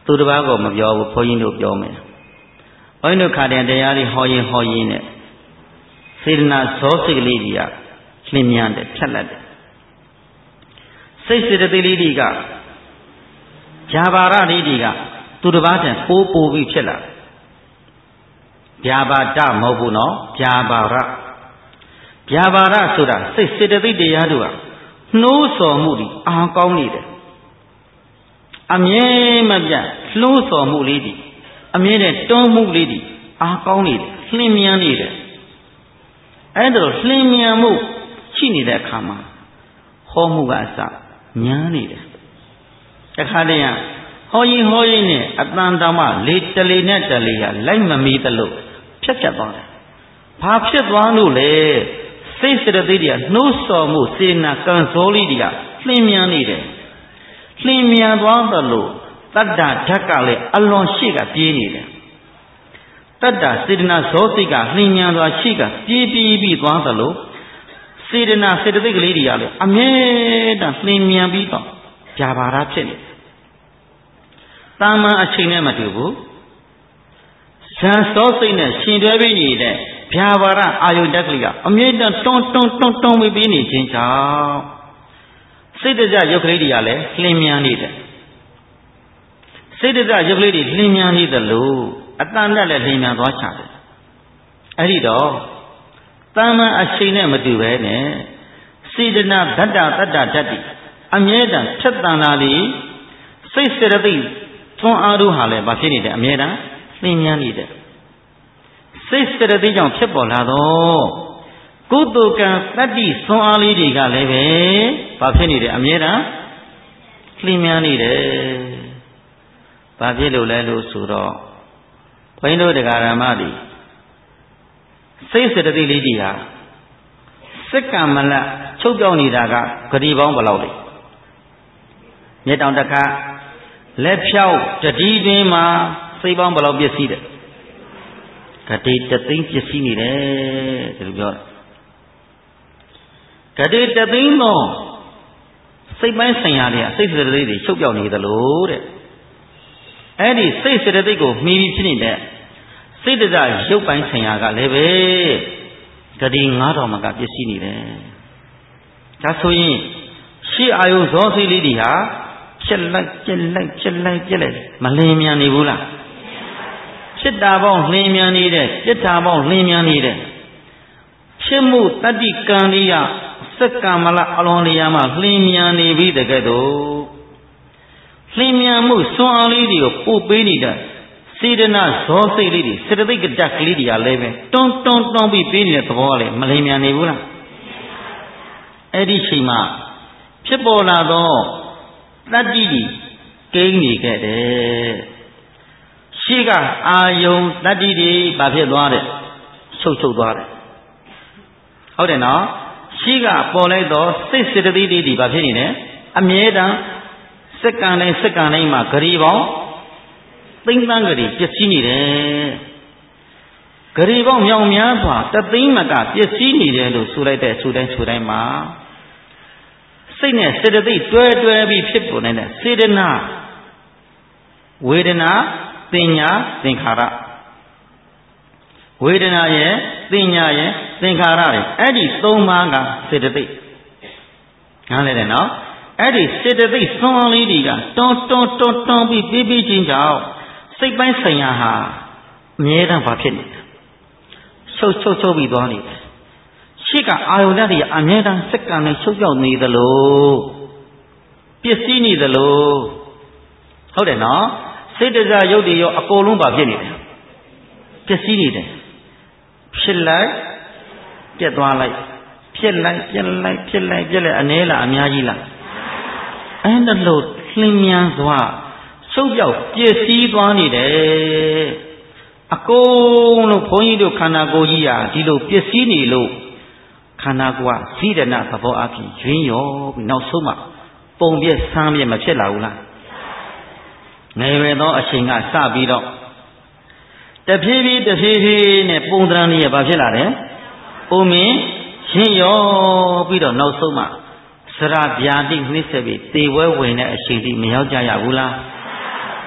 သူတစ်ပါးကိုမပြောဘူးဘုန်းကြီးတို့ပြောမယ်ဘုန်းကြီးတို့ခါတဲ့တရားလေးဟောရင်နဲ့စေတနာဇောစိတ်ကလေးကြီးကလင်းမြန်တယ်ဖြတ်လက်တယ်စိတ်စေတသိက်လေးတွေကဂျာဘာရလေးတွေကသူတစ်ပါးတည်းပိုးပြီးဖြစ်လာဗျာပါဒမဟုတ်ဘူးနော်ဗျာပါရဆိုတာစိတ်စေတသိက်တရားတို့ကနှိုးဆော်မှုတွေအားကောင်းနေတယ်အမြဲမပြတ်လှိုးဆော်မှုလေးတွေအမြဲတည်းတွန်းမှုလေးတွေအားကောင်းနေတယ်လှင်မြန်နေတယ်အဲ့ဒါလှင်မြန်မှုရှိနေတဲ့အခါမှာဟောမှုကအစညားနေတယ်တခါတည်းကဟောရင်နဲ့အတန်တောင်မှလေတလေနဲ့တလေကလိုက်မမီသလိုဖြတ်သွားတယ်ဘာဖြစ်သွားလို့လဲစိတ်စရသိတွေကနှိုးဆော်မှုစေနာကံစောလေးတွေကလှင်မြန်နေတယ်လှင်မြန်သွားသလိုတတ္တဓာတ်ကလည်းအလွန်ရှိကပြေးနေတယ်တတ္တစေတနာဇောစိတ်ကလှင်မြန်သွားရှိကပြေးပြီးသွားသလိုစေတနာစေတသိက်ကလေးတွေကလည်းအမြဲတမ်းလှင်မြန်ပြီးတော့ဗျာပါဒဖြစ်နေတာမန်အချိန်နဲ့မတူဘူးဇန်စောစိတ်နဲ့ရှင်တွဲပြီးနေတဲ့ဗျာပါဒအာယုတက်ကလေးကအမြဲတမ်းတွန်းပြီးနေခြင်းကြောင့်စိတ်တကြရုပ်ကလေးတွေကလည်းလှင်မြန်နေတယ်စိတ်တကြရုပ်ကလေးတွေလှင်မြန်နေတယ်လို့အတန်နဲ့လည်းလှင်မြန်သွားချတယ်အဲ့ဒီတော့တာမန်အချိန်နဲ့မတူပဲနဲ့စေတနာတတ္တဓာတ်တွေအမြဲတမ်းဖြတ်တန်လာလေစိတ်စေတသိက်သွန်အားတို့ဟာလည်းဘာဖြစ်နေတယ်အမြဲတမ်းလှင်မြန်နေတယ်စိတ်စေတသိက်ကြောင့်ဖြစ်ပေါ်လာတော့ကုသိုလ်ကံတတ္တိသွန်အားလေးတွေကလည်းပဲဘာဖြစ်နေတယ်အမြဲတမ်းလှင်မြန်နေတယ်ဘာဖြစ်လို့လဲလို့ဆိုတော့ဘုန်းကြီးတို့တရားဓမ္မတွေစိတ်စေတသိက်လေးတွေဟာစက္ကမလချုပ်ပြောင်းနေတာကဂတိပေါင်းဘယ်လောက်လဲမြေတောင်တခါလက်ဖြောက်တတိပင်မှာစိတ်ပေါင်းဘယ်လောက်ပြည့်စည်တယ်ဂတိတသိန်းပြည့်စည်နေတယ်ဒီလိုပြောဂတိတသိန်းတော့စိတ်ပိုင်းဆိုင်ရာတွေကစိတ်စေတသိက်တွေချုပ်ပြောင်းနေသလိုတဲ့အဲ့ဒီစိတ်စေတသိက်ကိုမှီပြီးဖြစ်နေတဲ့စိတ်တကြရုပ်ပိုင်းဆိုင်ရာကလည်းပဲဂတိ9000မကပြည့်စည်နေတယ်ဒါဆိုရင်ရှေ့အာယုဇောစိတ်လေးတွေဟာဖြစ်လိုက်မလင်းမြန်နေဘူးလားဖြစ်တာပေါင်းလင်းမြန်နေတဲ့ပြစ်တာပေါင်းလင်းမြန်နေတဲ့ဖြစ်မှုတတ္တိကံလေးကစက္ကမလအလွန်လျာမှာလင်းမြန်နေပြီတကယ်တော့လင်းမြန်မှုစွမ်းအားလေးတွေကိုပို့ပေးနေတဲ့စေတနာဇောစိတ်လေးတွေစေတသိက်ကဓာတ်ကလေးတွေကလည်းပဲတွန်းပြီးပေးနေတဲ့သဘောကလည်းမလင်းမြန်နေဘူးလားအဲ့ဒီချိန်မှာဖြစ်ပေါ်လာတော့တတ္တိကြီးကိန်းနေခဲ့တယ်ရှိကအာယုံတတ္တိတွေဘာဖြစ်သွားတယ်ချုပ်သွားတယ်ဟုတ်တယ်နော်ရှိကပေါ်လိုက်တော့စိတ်စေတသိက်တွေဘာဖြစ်နေလဲအမြဲတမ်းစက္ကန့်တိုင်းမှာဂရီပေါင်းသိန်းသန်းဂရီပျက်စီးနေတယ်ဂရီပေါင်းမြောင်များစွာတသိန်းမကပျက်စီးနေတယ်လို့ဆိုလိုက်တဲ့ဆိုတိုင်းမှာစိတ်နဲ့စေတသိက်တွဲပြီးဖြစ်ပေါ်နေတဲ့စေတနာဝေဒနာသင်ညာသင်္ခါရဝေဒနာရဲ့သင်ညာရဲ့သင်္ခါရရဲ့အဲ့ဒီ၃ပါးကစေတသိက်နားလည်တယ်နော်အဲ့ဒီစေတသိက်သွန်လေးတွေကတွန်းပြီးချင်းကြောင့်စိတ်ပိုင်းဆိုင်ရာဟာအမြဲတမ်းဘာဖြစ်နေလဲချုပ်ပြီးသွားနေတယ်ရှိကအာယုန်တွေအမြဲတမ်းစက္ကန့်နဲ့ချုပ်ပြောက်နေသလိုပျက်စီးနေသလိုဟုတ်တယ်နော်စိတ်တကြရုပ်တွေရောအကုန်လုံးဘာဖြစ်နေလဲပျက်စီးနေတယ်ဖြစ်လိုက်ပြတ်သွားလိုက်ဖြစ်လိုက်ပြတ်လိုက်အနည်းလားအများကြီးလားအဲ့ဒါလို့လှင်မြန်စွာချုပ်ပြောက်ပျက်စီးသွားနေတယ်အကုန်လုံးဘုန်းကြီးတို့ခန္ဓာကိုယ်ကြီးဟာဒီလိုပျက်စီးနေလို့ခန္ဓာကိုယ်ကဇိဒနာသဘောအဖြစ်ရွင်းရောပြီးနောက်ဆုံးမှပုံပြက်ဆန်းပြက်မဖြစ်လာဘူးလားငယ်ပဲသောအချိန်ကစပြီးတော့တဖြည်းဖြည်းနဲ့ပုံသဏ္ဍာန်ကြီးဘာဖြစ်လာတယ်ပုံမင်းရှင်းရောပြီးတော့နောက်ဆုံးမှစရဗျာတိနှိမ့်ဆက်ပြီးသေဝဲဝင်တဲ့အချိန်ထိမရောက်ကြရဘူးလား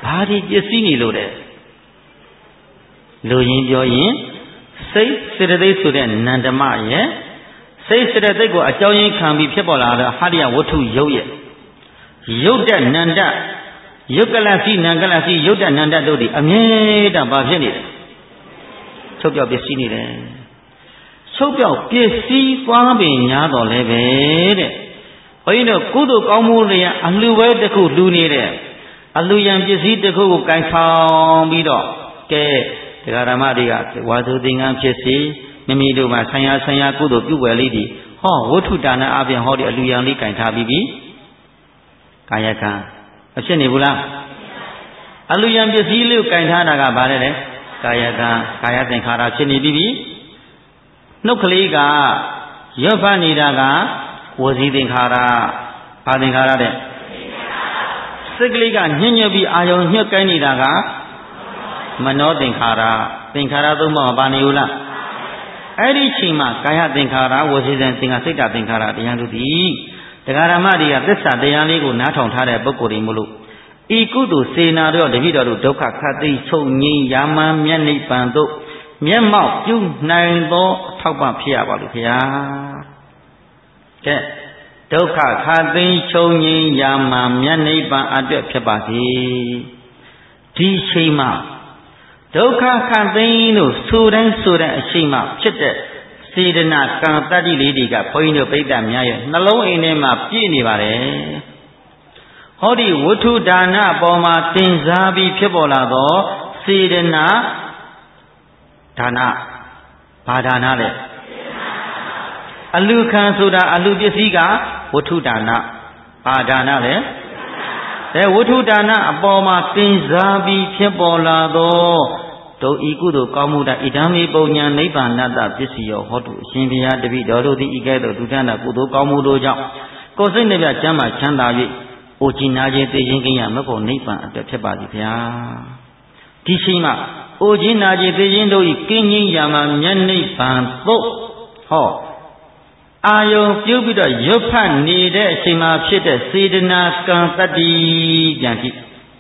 ဘာဒီပစ္စည်းနေလို့တဲ့လူရင်းပြောရင်စိတ်စေတသိက်ဆိုတဲ့နန္ဒမရဲ့စိတ်စေတသိက်ကိုအကြောင်းရင်းခံပြီးဖြစ်ပေါ်လာတဲ့ဟာရိယဝတ္ထုယုတ်ရဲ့ယုတ်တဲ့နန္ဒယုတ်ကလစီနံကလစီယုတ်တဲ့နန္ဒတို့ဒီအမြဲတမ်းဘာဖြစ်နေလဲချုပ်ပြောက်ပစ္စည်းနေတယ်ချုပ်ပြောက်ပစ္စည်းသွားပင်ညားတော်လဲပဲတဲ့ဘုန်းကြီးတို့ကုသိုလ်ကောင်းမှုတွေအလှဝဲတစ်ခုလူနေတဲ့အလှယံပစ္စည်းတစ်ခုကိုကင်ဆောင်ပြီးတော့ကဲတရားဓမ္မတွေကဝါသူသင်္ကန်းဖြစ်စီမိမိတို့မှာဆံရကုသိုလ်ပြုွယ်လေးတွေဟောဝဋ္ထုဒါနအပြင်ဟောဒီအလှယံလေးကင်ထားပြီးပြီကာယကံမဖြစ်နေဘူးလားအလှယံပစ္စည်းလေးကိုကင်ထားတာကဘာလဲလဲကာယကံကာယသင်္ခါရဖြစ်နေပြီနှုတ်ကလေးကရွတ်ဖတ်နေတာကဝစီသင်္ခါရဘာသင်္ခါရတဲ့စိတ်ကလေးကညှဉ်းညွတ်ပြီးအာယုံညှက်ကိုင်းနေတာကမနောသင်္ခါရသင်္ခါရသုံးပါးမပါနေဘူးလားအဲ့ဒီချိန်မှာကာယသင်္ခါရဝစီသင်္ခါရစိတ်တသင်္ခါရတရားတို့သည်တရားဓမ္မတွေကသစ္စာတရားလေးကိုနားထောင်ထားတဲ့ပုဂ္ဂိုလ်တွေမို့လို့ဤကုသိုလ်စေနာတို့တပိတော်တို့ဒုက္ခခတ်သိချုပ်ငြိမ်းယာမန်မျက်နှိပ်ပံတို့မျက်မှောက်ပြုနိုင်သောအထောက်ပံ့ဖြစ်ရပါလို့ခင်ဗျာကဲဒုက္ခခတ်သိချုပ်ငြိမ်းယာမန်မျက်နှိပ်ပံအတွက်ဖြစ်ပါစေဒီချိန်မှာဒုက္ခခတ်သိလို့ဆိုတဲ့အချိန်မှာဖြစ်တဲ့စေတနာကံတတ္တိလေးတွေကဘုန်းကြီးတို့ပိဋကများရဲ့နှလုံးအိမ်ထဲမှာပြည့်နေပါတယ်ဟောဒီဝတ္ထုဒါနအပေါ်မှာတင်စားပြီးဖြစ်ပေါ်လာသောစေတနာဒါနဘာဒါနလဲအလူခံဆိုတာအလူပစ္စည်းကဝတ္ထုဒါနဘာဒါနလဲဝတ္ထုဒါနအပေါ်မှာတင်စားပြီးဖြစ်ပေါ်လာသောတို့ဤကုသိုလ်ကောင်းမှုတဣဒံမေပုံညာနိဗ္ဗာန်တပစ္စည်းရောဟောတုအရှင်ဘုရားတပည့်တော်တို့သည်ဤကဲ့သို့ဒုထနာကုသိုလ်ကောင်းမှုတို့ကြောင့်ကိုယ်စိတ်နှပြချမ်းသာချမ်းသာ၍အိုကြည်နာခြင်းသိခြင်းကင်းရမဖို့နိဗ္ဗာန်အတွက်ဖြစ်ပါသည်ဗျာဒီချိန်မှာအိုကြည်နာခြင်းသိခြင်းတို့ဤကင်းခြင်းရာမှာမျက်နှိပ်ပံသို့ဟောအာယုံပြုပြီးတော့ရွတ်ဖတ်နေတဲ့အချိန်မှာဖြစ်တဲ့စေတနာကံတတ္တိပြန်ကြည့်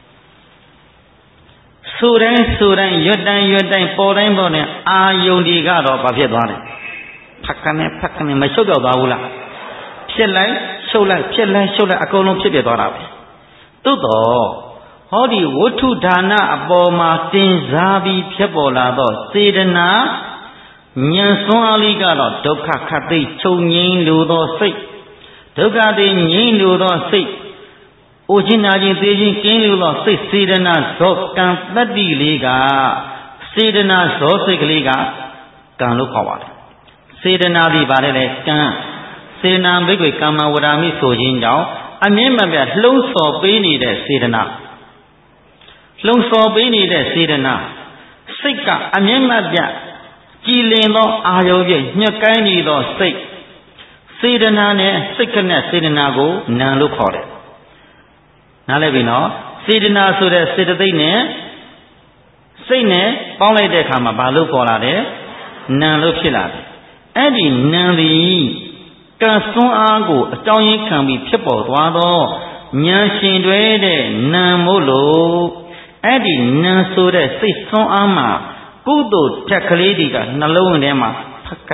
ဆိုတိုင်းရွတ်တိုင်းပေါ်တိုင်းအာယုံဒီကတော့ဘာဖြစ်သွားလဲဖက်ကနေမရှုပ်ပြောက်သွားဘူးလားဖြစ်လိုက်ရှုပ်လိုက်ဖြစ်လိုက်ရှုပ်လိုက်အကုန်လုံးဖြစ်ပြသွားတာပဲသို့တော့ဟောဒီဝတ္ထုဒါနအပေါ်မှာတင်စားပြီးဖြစ်ပေါ်လာသောစေတနာဉာဏ်စွမ်းအားလေးကတော့ဒုက္ခခတ်သိချုပ်ငြိမ်းလိုသောစိတ်ဒုက္ခသိငြိမ်းလိုသောစိတ်အိုခြင်းနာခြင်းသိခြင်းကင်းလိုသောစိတ်စေတနာဇောကံတတ္တိလေးကစေတနာဇောစိတ်ကလေးကကံလို့ခေါ်ပါတယ်စေတနာဒီပါတယ်လေကံစေတနာဘိက္ခွေကမ္မဝရမိဆိုခြင်းကြောင့်အမြင့်မပြတ်လှုံ့ဆော်ပေးနေတဲ့စေတနာလှုံ့ဆော်ပေးနေတဲ့စေတနာစိတ်ကအမြင့်မပြတ်ကြည်လင်သောအာယုံဖြင့်ညှက်ကိုင်းနေသောစိတ်စေတနာနဲ့စိတ်ကနဲ့စေတနာကိုနာလို့ခေါ်တယ်နားလည်ပြီနော်စေတနာဆိုတဲ့စေတသိက်နဲ့စိတ်နဲ့ပေါင်းလိုက်တဲ့အခါမှာဘာလို့ပေါ်လာတယ်နာလို့ဖြစ်လာတယ်အဲ့ဒီနာသည်ကံစွမ်းအားကိုအကြောင်းရင်းခံပြီးဖြစ်ပေါ်သွားသောဉာဏ်ရှင်တွေတဲ့နာမို့လို့အဲ့ဒီနာဆိုတဲ့စိတ်စွမ်းအားမှာကုသိုလ်တက်ကလေးတွေကနှလုံးထဲမှာဖက်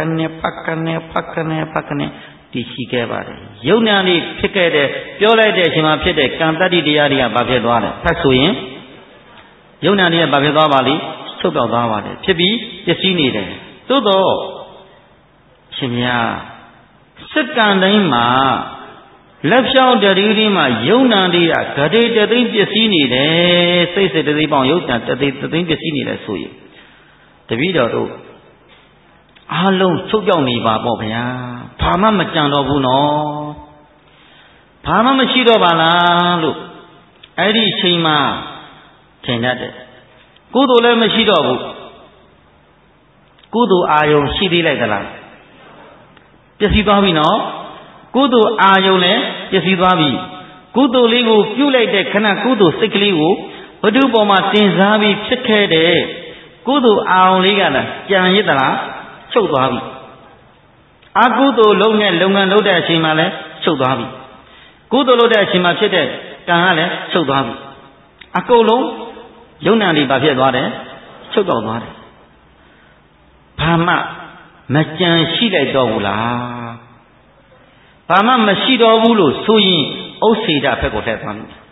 ကနေတည်ရှိခဲ့ပါတယ်ယုံနာလေးဖြစ်ခဲ့တဲ့ပြောလိုက်တဲ့အချိန်မှာဖြစ်တဲ့ကံတတ္တိတရားတွေကဘာဖြစ်သွားလဲဖတ်ဆိုရင်ယုံနာလေးကဘာဖြစ်သွားပါလိချုပ်ပြောက်သွားပါတယ်ဖြစ်ပြီးပျက်စီးနေတယ်သို့တော့ရှင်များစက္ကန့်တိုင်းမှာလက်ဖြောင်းတရီမှာယုံနာလေးကဂတိတသိမ့်ပျက်စီးနေတယ်စိတ်တသိမ့်ပေါင်းယုံနာတသိမ့်ပျက်စီးနေတယ်ဆိုရင်တပည့်တော်တို့အားလုံးချုပ်ပြောက်နေပါပေါ့ဗျာဘာမှမကြံတော့ဘူးနော်ဘာမှမရှိတော့ပါလားလို့အဲ့ဒီအချိန်မှာထင်တတ်တယ်ကုသိုလ်လည်းမရှိတော့ဘူးကုသိုလ်အာယုံရှိသေးလိုက်သလားပျက်စီးသွားပြီနော်ကုသိုလ်အာယုံလည်းပျက်စီးသွားပြီကုသိုလ်လေးကိုပြုလိုက်တဲ့ခဏကုသိုလ်စိတ်ကလေးကိုဘုဒ္ဓပေါ်မှာတင်စားပြီးဖြစ်ခဲ့တဲ့ကုသိုလ်အာယုံလေးကလည်းကြံရစ်သလားချုပ်သွားပြီအကုသိုလ်လုံးနဲ့လုပ်ငန်းလုပ်တဲ့အချိန်မှာလည်းချုပ်သွားပြီကုသိုလ်လုပ်တဲ့အချိန်မှာဖြစ်တဲ့ကံကလည်းချုပ်သွားပြီအကုန်လုံးယုံနာလေးဘာဖြစ်သွားတယ်ချုပ်တော့သွားတယ်ဘာမှမကြံရှိလိုက်တော့ဘူးလားဘာမှမရှိတော့ဘူးလို့ဆိုရင်ဥစ္စေတဘက်ကိုထည့်သွားမယ်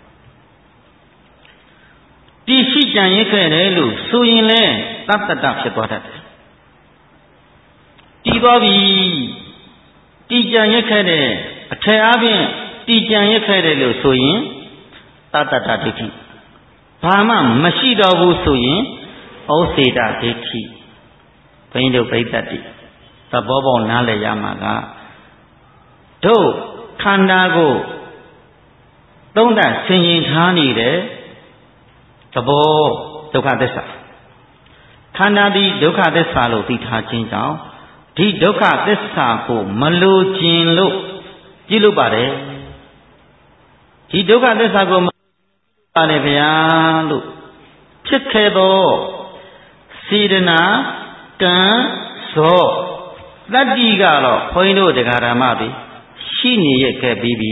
တည်ရှိကြံရခဲ့တယ်လို့ဆိုရင်လည်းတတ္တတဖြစ်သွားတတ်တယ်တည်သွားပြီတည်ကြံရခဲ့တဲ့အထက်အပြင်တည်ကြံရခဲ့တယ်လို့ဆိုရင်တတ္တတဒိဋ္ဌိဘာမှမရှိတော့ဘူးဆိုရင်ဩစေတဒိဋ္ဌိဘိန်းတို့ပြိတ္တတိသဘောပေါက်နားလည်ရမှာကတို့ခန္ဓာကိုသုံးသပ်ဆင်ခြင်ထားနေတဲ့သဘောဒုက္ခသစ္စာခန္ဓာသည်ဒုက္ခသစ္စာလို့သိထားခြင်းကြောင့်ဒီဒုက္ခသစ္စာကိုမလိုချင်လို့ပြုလုပ်ပါတယ်ဒီဒုက္ခသစ္စာကိုမလိုပါတယ်ဗျာလို့ဖြစ်ခဲ့သောစေတနာကံဇောတတ္တိကတော့ဘုန်းကြီးတို့တရားဓမ္မတွေရှိနေရခဲ့ပြီးပြီ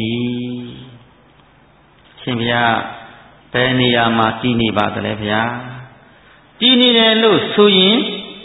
ရှင်ဗျာဘယ်နေရာမှာတည်နေပါသလဲဗျာတည်နေတယ်လို့ဆိုရင်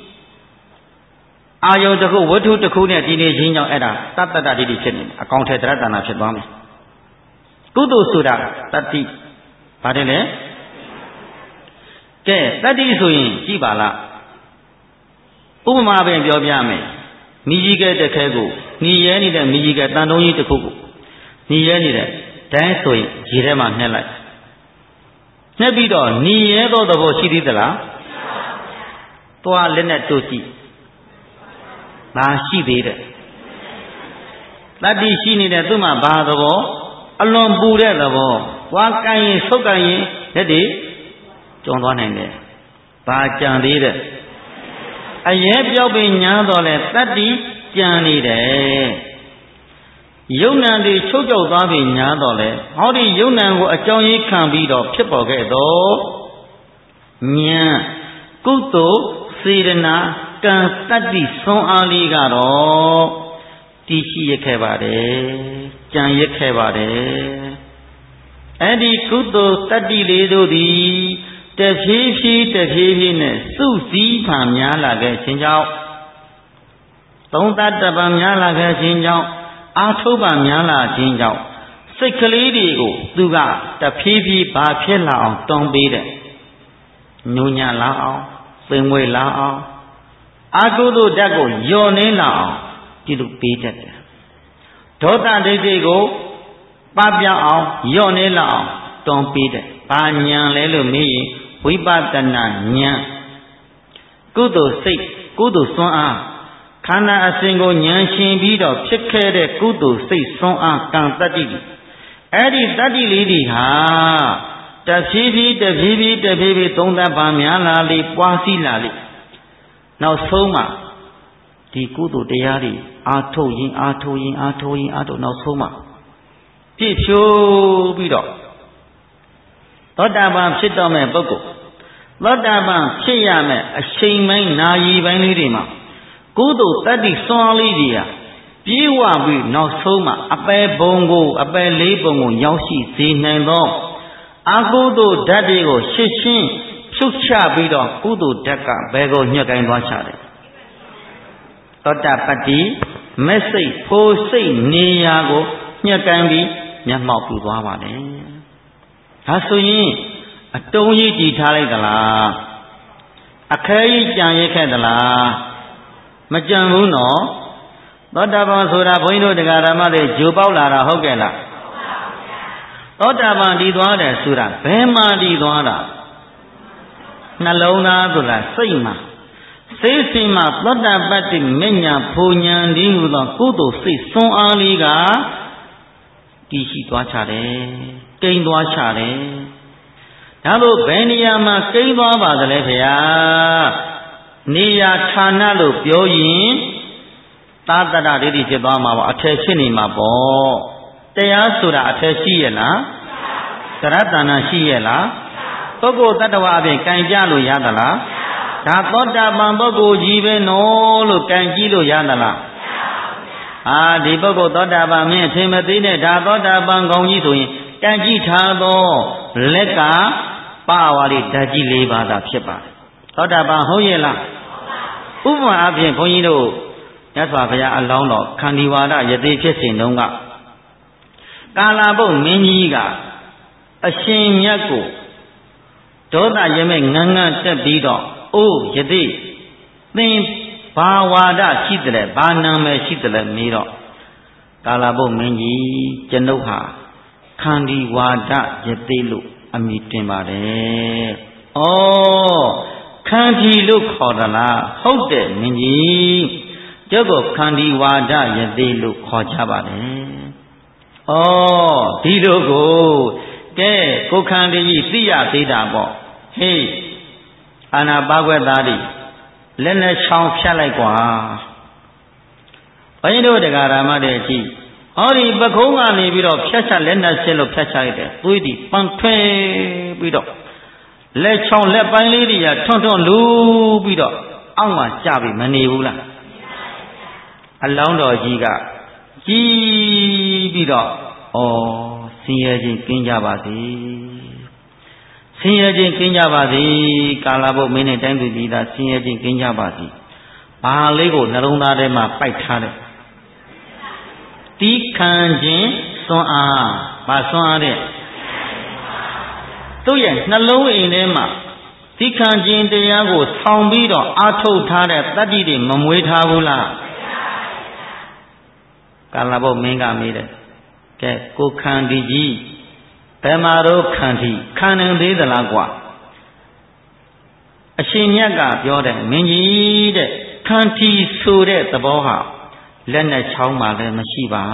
အာယုံတစ်ခုဝတ္ထုတစ်ခုနဲ့တည်နေခြင်းကြောင့်အဲ့ဒါတတ္တတဒိဋ္ဌိဖြစ်နေတယ်အကောင်ထဲတရတနာဖြစ်သွားမယ်ကုသိုလ်ဆိုတာတတ္တိပါတယ်လေကဲတတ္တိဆိုရင်ကြည်ပါလားဥပမာပဲပြောပြမယ်မိကြီးကဲတစ်ခဲကိုหนีရဲနေတဲ့မိကြီးကတန်တုံးကြီးတစ်ခုကိုหนีရဲနေတဲ့ဒိုင်းဆိုရင်ရေထဲမှာနှက်လိုက်နှက်ပြီးတော့หนีရဲသောသဘောရှိသေးသလားသွားလက်နဲ့တို့ကြည့်ဘာရှိသေးတယ်တတ္တိရှိနေတဲ့သူ့မှာဘာသဘောအလွန်ပူတဲ့သဘောသွားကန်ရင်ဆုတ်ကန်ရင်လက်တွေကျုံသွားနိုင်တယ်ဘာကြံသေးတယ်အရေးပြောက်ပင်ညာတော့လဲတတ္တိကြံနေတယ်ယုံ nant တွေချုပ်ကြောက်သွားပြီညာတော့လဲဟောဒီယုံ nant ကိုအကြောင်းရင်းခံပြီးတော့ဖြစ်ပေါ်ခဲ့တော့ဉာဏ်ကုသိုလ်စေတနာကံတတ္တိဆွမ်းအားလေးကတော့တည်ရှိရခဲ့ပါတယ်ကြံရခဲ့ပါတယ်အဲ့ဒီကုသိုလ်တတ္တိလေးတို့သည်တဖြည်းဖြည်းနဲ့စုစည်းဖန်များလာခဲ့ခြင်းကြောင့်သုံးသတ္တပံများလာခဲ့ခြင်းကြောင့်အာထုပ်ပံများလာခြင်းကြောင့်စိတ်ကလေးတွေကိုသူကတဖြည်းဖြည်းဘာဖြစ်လာအောင်တွန်းပေးတယ်ညဉ့်ညံ့လာအောင်သိမ်မွေ့လာအောင်အာကုသိုလ်ဓာတ်ကိုညှော်နှင်းလာအောင်ပြုလုပ်ပေးတတ်တယ်ဒေါသဒိဋ္ဌိကိုပပျောက်အောင်ညှော်နှင်းလာအောင်တွန်းပေးတယ်ဘာဉာဏ်လဲလို့မေးရင်ဝိပဿနာဉာဏ်ကုသိုလ်စိတ်ကုသိုလ်စွမ်းအားခန္ဓာအစဉ်ကိုဉာဏ်ရှင်ပြီးတော့ဖြစ်ခဲ့တဲ့ကုသိုလ်စိတ်စွမ်းအားကံတတ္တိအဲ့ဒီတတ္တိလေးတွေဟာတဖြည်းဖြည်းသုံးသပ်ပါများလာလေပွားစီလာလေနောက်ဆုံးမှဒီကုသိုလ်တရားတွေအာထုတ်ရင်နောက်ဆုံးမှပြည့်ဖြိုးပြီးတော့သောတာပန်ဖြစ်တော့မဲ့ပုဂ္ဂိုလ်သောတာပန်ဖြစ်ရမဲ့အချိန်ပိုင်းနာရီပိုင်းလေးတွေမှာကုသိုလ်တတ္တိစွမ်းလေးတွေဟာပြေးဝပြီးနောက်ဆုံးမှာအပယ်ပုံကိုအပယ်လေးပုံကိုရောက်ရှိစေနိုင်သောအကုသိုလ်ဓာတ်တွေကိုရှင်းရှင်းဖြုတ်ချပြီးတော့ကုသိုလ်ဓာတ်ကဘယ်ကိုညှက်ကိုင်းသွားချတယ်သောတာပတ္တိမက်စိတ်ဖိုးစိတ်နေရာကိုညှက်ကိုင်းပြီးမျက်မှောက်ပြုသွားပါလေဒါဆိုရင်အတုံးကြီးတည်ထားလိုက်သလားအခဲကြီးကြံရခဲ့သလားမကြံဘူးနော်သောတာပန်ဆိုတာဘုန်းကြီးတို့တရားဓမ္မတွေဂျိုပေါက်လာတာဟုတ်ကဲ့လားသောတာပန်တည်သွားတယ်ဆိုတာဘယ်မှာတည်သွားတာနှလုံးသားဆိုတာစိတ်မှာစိတ်စီမှာသောတာပတ္တိမဉ္ဇဉ်ဖူဉ္ဇဉ်ဒီဟုသောကုသိုလ်စိတ်စွမ်းအားလေးကတည်ရှိသွားချတယ်ကိန်းသွားချတယ်ဒါလို့ဘယ်နေရာမှာကိန်းသွားပါသလဲခင်ဗျာနေရာဌာနလို့ပြောရင်သာတတဒိဋ္ဌိဖြစ်သွားမှာပေါ့အထက်ဖြစ်နေမှာပေါ့တရားဆိုတာအထက်ရှိရဲ့လားသရတနာရှိရဲ့လားပုဂ္ဂိုလ်တ attva အပြင်ကံကြလို့ရသလားဒါသောတာပန်ပုဂ္ဂိုလ်ကြီးပဲနော်လို့ကံကြည့်လို့ရသလားဒီပုဂ္ဂိုလ်သောတာပန်မင်းအထင်မသေးနဲ့ဒါသောတာပန်ကောင်းကြီးဆိုရင်ကံကြည့်ထားသောလက်ကပါဝါလေးဓာတ်ကြီး၄ပါးသာဖြစ်ပါတယ်သောတာပန်ဟုတ်ရဲ့လားဥပမာအပြင်ဘုန်းကြီးတို့မြတ်စွာဘုရားအလောင်းတော်ခန္ဒီဝါဒယတိဖြစ်စဉ်တုန်းကကာလဘုတ်မင်းကြီးကအရှင်မြတ်ကိုဒေါသရမဲ့ငန်းငန်းတက်ပြီးတော့အိုးယတိသင်ဘာဝါဒရှိတယ်ဘာနာမည်ရှိတယ်မေးတော့ကာလဘုတ်မင်းကြီးကျွန်ုပ်ဟာခန္ဒီဝါဒယတိလို့အမိတင်ပါတယ်။ဩခန္ဒီလို့ခေါ်သလားဟုတ်တယ်မင်းကြီးကျုပ်ကိုခန္ဒီဝါဒယတိလို့ခေါ်ကြပါတယ်။ဩဒီလိုကိုကဲကိုခန္ဒီကြီးသိရသေးတာပေါ့ဟေးအာနာပါကွက်သားတွေလက်နဲ့ချောင်းဖြတ်လိုက်ကွာဘုန်းကြီးတို့တရားဓမ္မတွေကြည့်ဟောဒီပကုံးကနေပြီးတော့ဖြတ်ချလက်နဲ့ဆင်းလို့ဖြတ်ချလိုက်တယ်သွေးဒီပန်းထွဲပြီးတော့လက်ချောင်းလက်ပိုင်းလေးတွေကထွန်းထွန်းလူပြီးတော့အောက်မှာကျပြီးမနေဘူးလားအလောင်းတော်ကြီးကကြီးပြီးတော့ဩဆင်းရဲခြင်းကင်းကြပါစေဆင်းရဲခြင်းကင်းကြပါစေကာလဘုတ်မင်းနဲ့တိုင်းသူပြည်သားဆင်းရဲခြင်းကင်းကြပါစေဘာလေးကိုနှလုံးသားထဲမှာပိုက်ထားတယ်တီးခံခြင်းစွမ်းအားဘာစွမ်းအားတဲ့သူ့ရဲ့နှလုံးအိမ်ထဲမှာတီးခံခြင်းတရားကိုဆောင်ပြီးတော့အားထုတ်ထားတဲ့တတ္တိတွေမမွေးထားဘူးလားကာလဘုတ်မင်းကမေးတယ်ကဲကိုခန္ဒီကြီးဘယ်မှာတော့ခန္ဒီခံနိုင်သေးသလားကွာအရှင်မြတ်ကပြောတယ်မင်းကြီးတဲ့ခန္ဒီဆိုတဲ့သဘောဟာလက်နဲ့ချောင်းမှလည်းမရှိပါ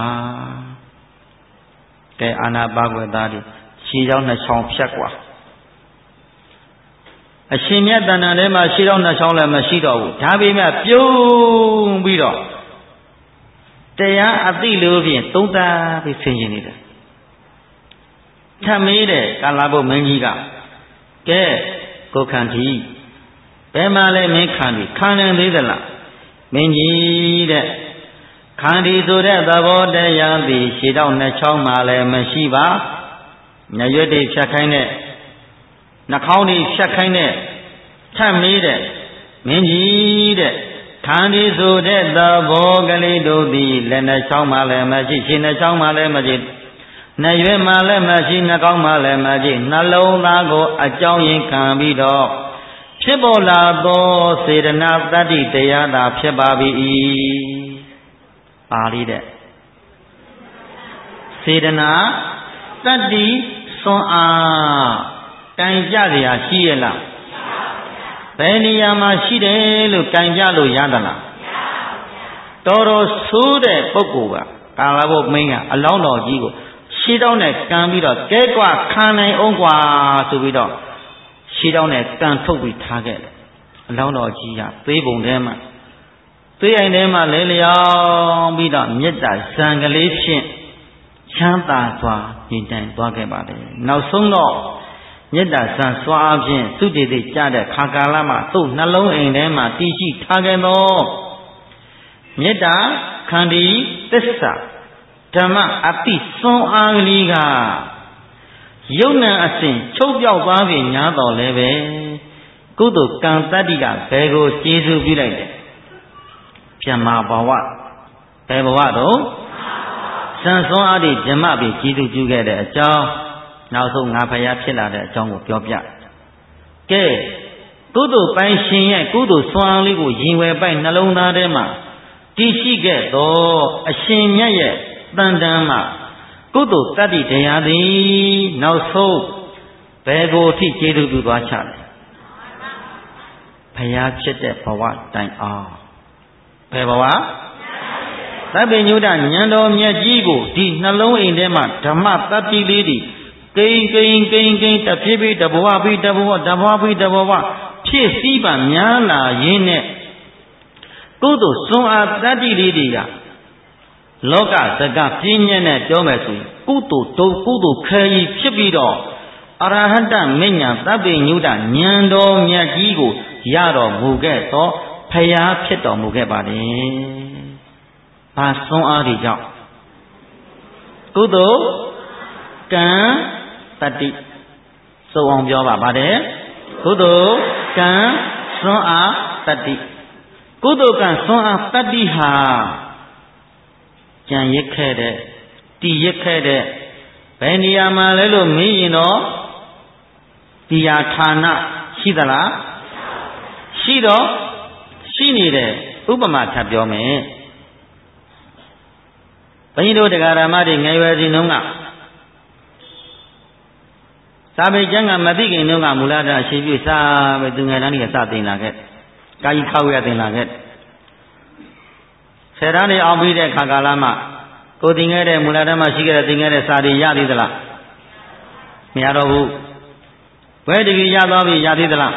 ကဲအာနာပါကွယ်သားတွေခြေချောင်းနှစ်ချောင်းဖြတ်ကွာအရှင်မြတ်တဏ္ဍာထဲမှာခြေချောင်းနှစ်ချောင်းလည်းမရှိတော့ဘူးဒါပေမဲ့ပြုံးပြီးတော့တရားအသိလို့ဖြင့်သုံးသပ်ပြီးဆင်ခြင်နေတယ်ထပ်မေးတဲ့ကာလဘုတ်မင်းကြီးကကဲကိုခန္ဒီဘယ်မှာလဲမင်းခန္ဒီခံနိုင်သေးသလားမင်းကြီးတဲ့ခန္ဒီဆိုတဲ့သဘောတရားသည်ခြေထောက်နှစ်ချောင်းမှလည်းမရှိပါညရွက်တွေဖြတ်ခိုင်းတဲ့နှာခေါင်းတွေဖြတ်ခိုင်းတဲ့ထပ်မေးတဲ့မင်းကြီးတဲ့ခန္ဒီဆိုတဲ့သဘောကလေးတို့သည်လက်နှစ်ချောင်းမှလည်းမရှိခြေနှစ်ချောင်းမှလည်းမရှိနှရွက်မှလည်းမရှိနှာခေါင်းမှလည်းမရှိနှလုံးသားကိုအကြောင်းရင်းခံပြီးတော့ဖြစ်ပေါ်လာသောစေတနာတတ္တိတရားသာဖြစ်ပါ၏ပါဠိတဲ့စေတနာတတ္တိစွမ်းအားကံကြเสียရှိရလားဘယ်နေရာမှာရှိတယ်လို့ကံကြလို့ရသလားတော်တော်ဆိုးတဲ့ပုဂ္ဂိုလ်ကကာလဘုတ်မင်းကအလောင်းတော်ကြီးကိုရှေးတောင်းနဲ့ကံပြီးတော့ကဲကွာခံနိုင်အောင်ကွာဆိုပြီးတော့ရှေးတောင်းနဲ့ကံထုတ်ပြီးထားခဲ့တယ်အလောင်းတော်ကြီးကသေးပုံထဲမှာသေးအိမ်ထဲမှာလဲလျောင်းပြီးတော့မေတ္တာဇံကလေးဖြင့်ချမ်းသာစွာညှိနှိုင်းသွားခဲ့ပါတယ်နောက်ဆုံးတော့မေတ္တာဇံစွာဖြင့်သုတေတိကြတဲ့ခါကာလမှာသူ့နှလုံးအိမ်ထဲမှာတည်ရှိထားခဲ့သောမေတ္တာခန္ဒီသစ္စာဓမ္မအတိစွမ်းအားကလေးကယုံနာအစဉ်ချုပ်ပြောက်သွားပြီညာတော်လည်းပဲကုသိုလ်ကံတတ္တိကဘယ်ကိုကျေးဇူးပြုလိုက်တယ်ပြမဘဝဘယ်ဘဝတော့စံစွမ်းအားဖြင့်ဓမ္မဖြင့်ကျေးဇူးပြုခဲ့တဲ့အကြောင်းနောက်ဆုံးငါဖယားဖြစ်လာတဲ့အကြောင်းကိုပြောပြကဲကုသိုလ်ပိုင်းရှင်ရဲ့ကုသိုလ်စွမ်းအားလေးကိုရင်ဝယ်ပိုက်နှလုံးသားထဲမှာတည်ရှိခဲ့သောအရှင်မြတ်ရဲ့တန်တန်မှာကုသိုလ်တတ္တိတရားသည်နောက်ဆုံးဘယ်ကိုအထိကျေးဇူးပြုသွားချလဲဖယားဖြစ်တဲ့ဘဝတိုင်အောင်ဘယ်ဘဝသဗ္ဗညုတဉာဏ်တော်မြတ်ကြီးကိုဒီနှလုံးအိမ်ထဲမှာဓမ္မတတ္တိလေးတွေကိန်းတဖြည်းဖြည်းတဘဝပြီးတဘဝတဘဝပြီးတဘဝဖြစ်စည်းပါများလာရင်းနဲ့ကုသိုလ်စွမ်းအားတတ္တိလေးတွေကလောကစကားပြင်းညက်နဲ့ပြောမယ်ဆိုရင်ကုသိုလ်တို့ကုသိုလ်ခဲကြီးဖြစ်ပြီးတော့အရဟတမဉ္ဇဏ်သဗ္ဗညုတဉာဏ်တော်မြတ်ကြီးကိုရတော်မူခဲ့သောဖယားဖြစ်တော်မူခဲ့ပါတယ်။ဘာစွမ်းအားတွေကြောင့်ကုသိုလ်ကံတတ္တိစုံအောင်ပြောပါပါတယ်ကုသိုလ်ကံစွမ်းအားတတ္တိကုသိုလ်ကံစွမ်းအားတတ္တိဟာကြံရစ်ခဲ့တဲ့တည်ရစ်ခဲ့တဲ့ဘယ်နေရာမှာလဲလို့မေးရင်တော့ဒီဟာဌာနရှိသလားရှိတော့ရှိနေတယ်ဥပမာထပ်ပြောမယ်ဘုန်းကြီးတို့တရားဓမ္မတွေငယ်ရွယ်စဉ်တုန်းကစာပေကျမ်းကမသိခင်တုန်းကမူလတာရှိပြစာပဲသူငယ်တန်းကြီးစတင်လာခဲ့ကာယခောက်ရတင်လာခဲ့ဆယ်တန်းလေးအောင်ပြီးတဲ့ခါကာလမှာကိုသင်ခဲ့တဲ့မူလတန်းမှာရှိခဲ့တဲ့သင်ခဲ့တဲ့စာတွေရသေးသလားမရတော့ဘူးဘယ်တကယ်ရသွားပြီရသေးသလား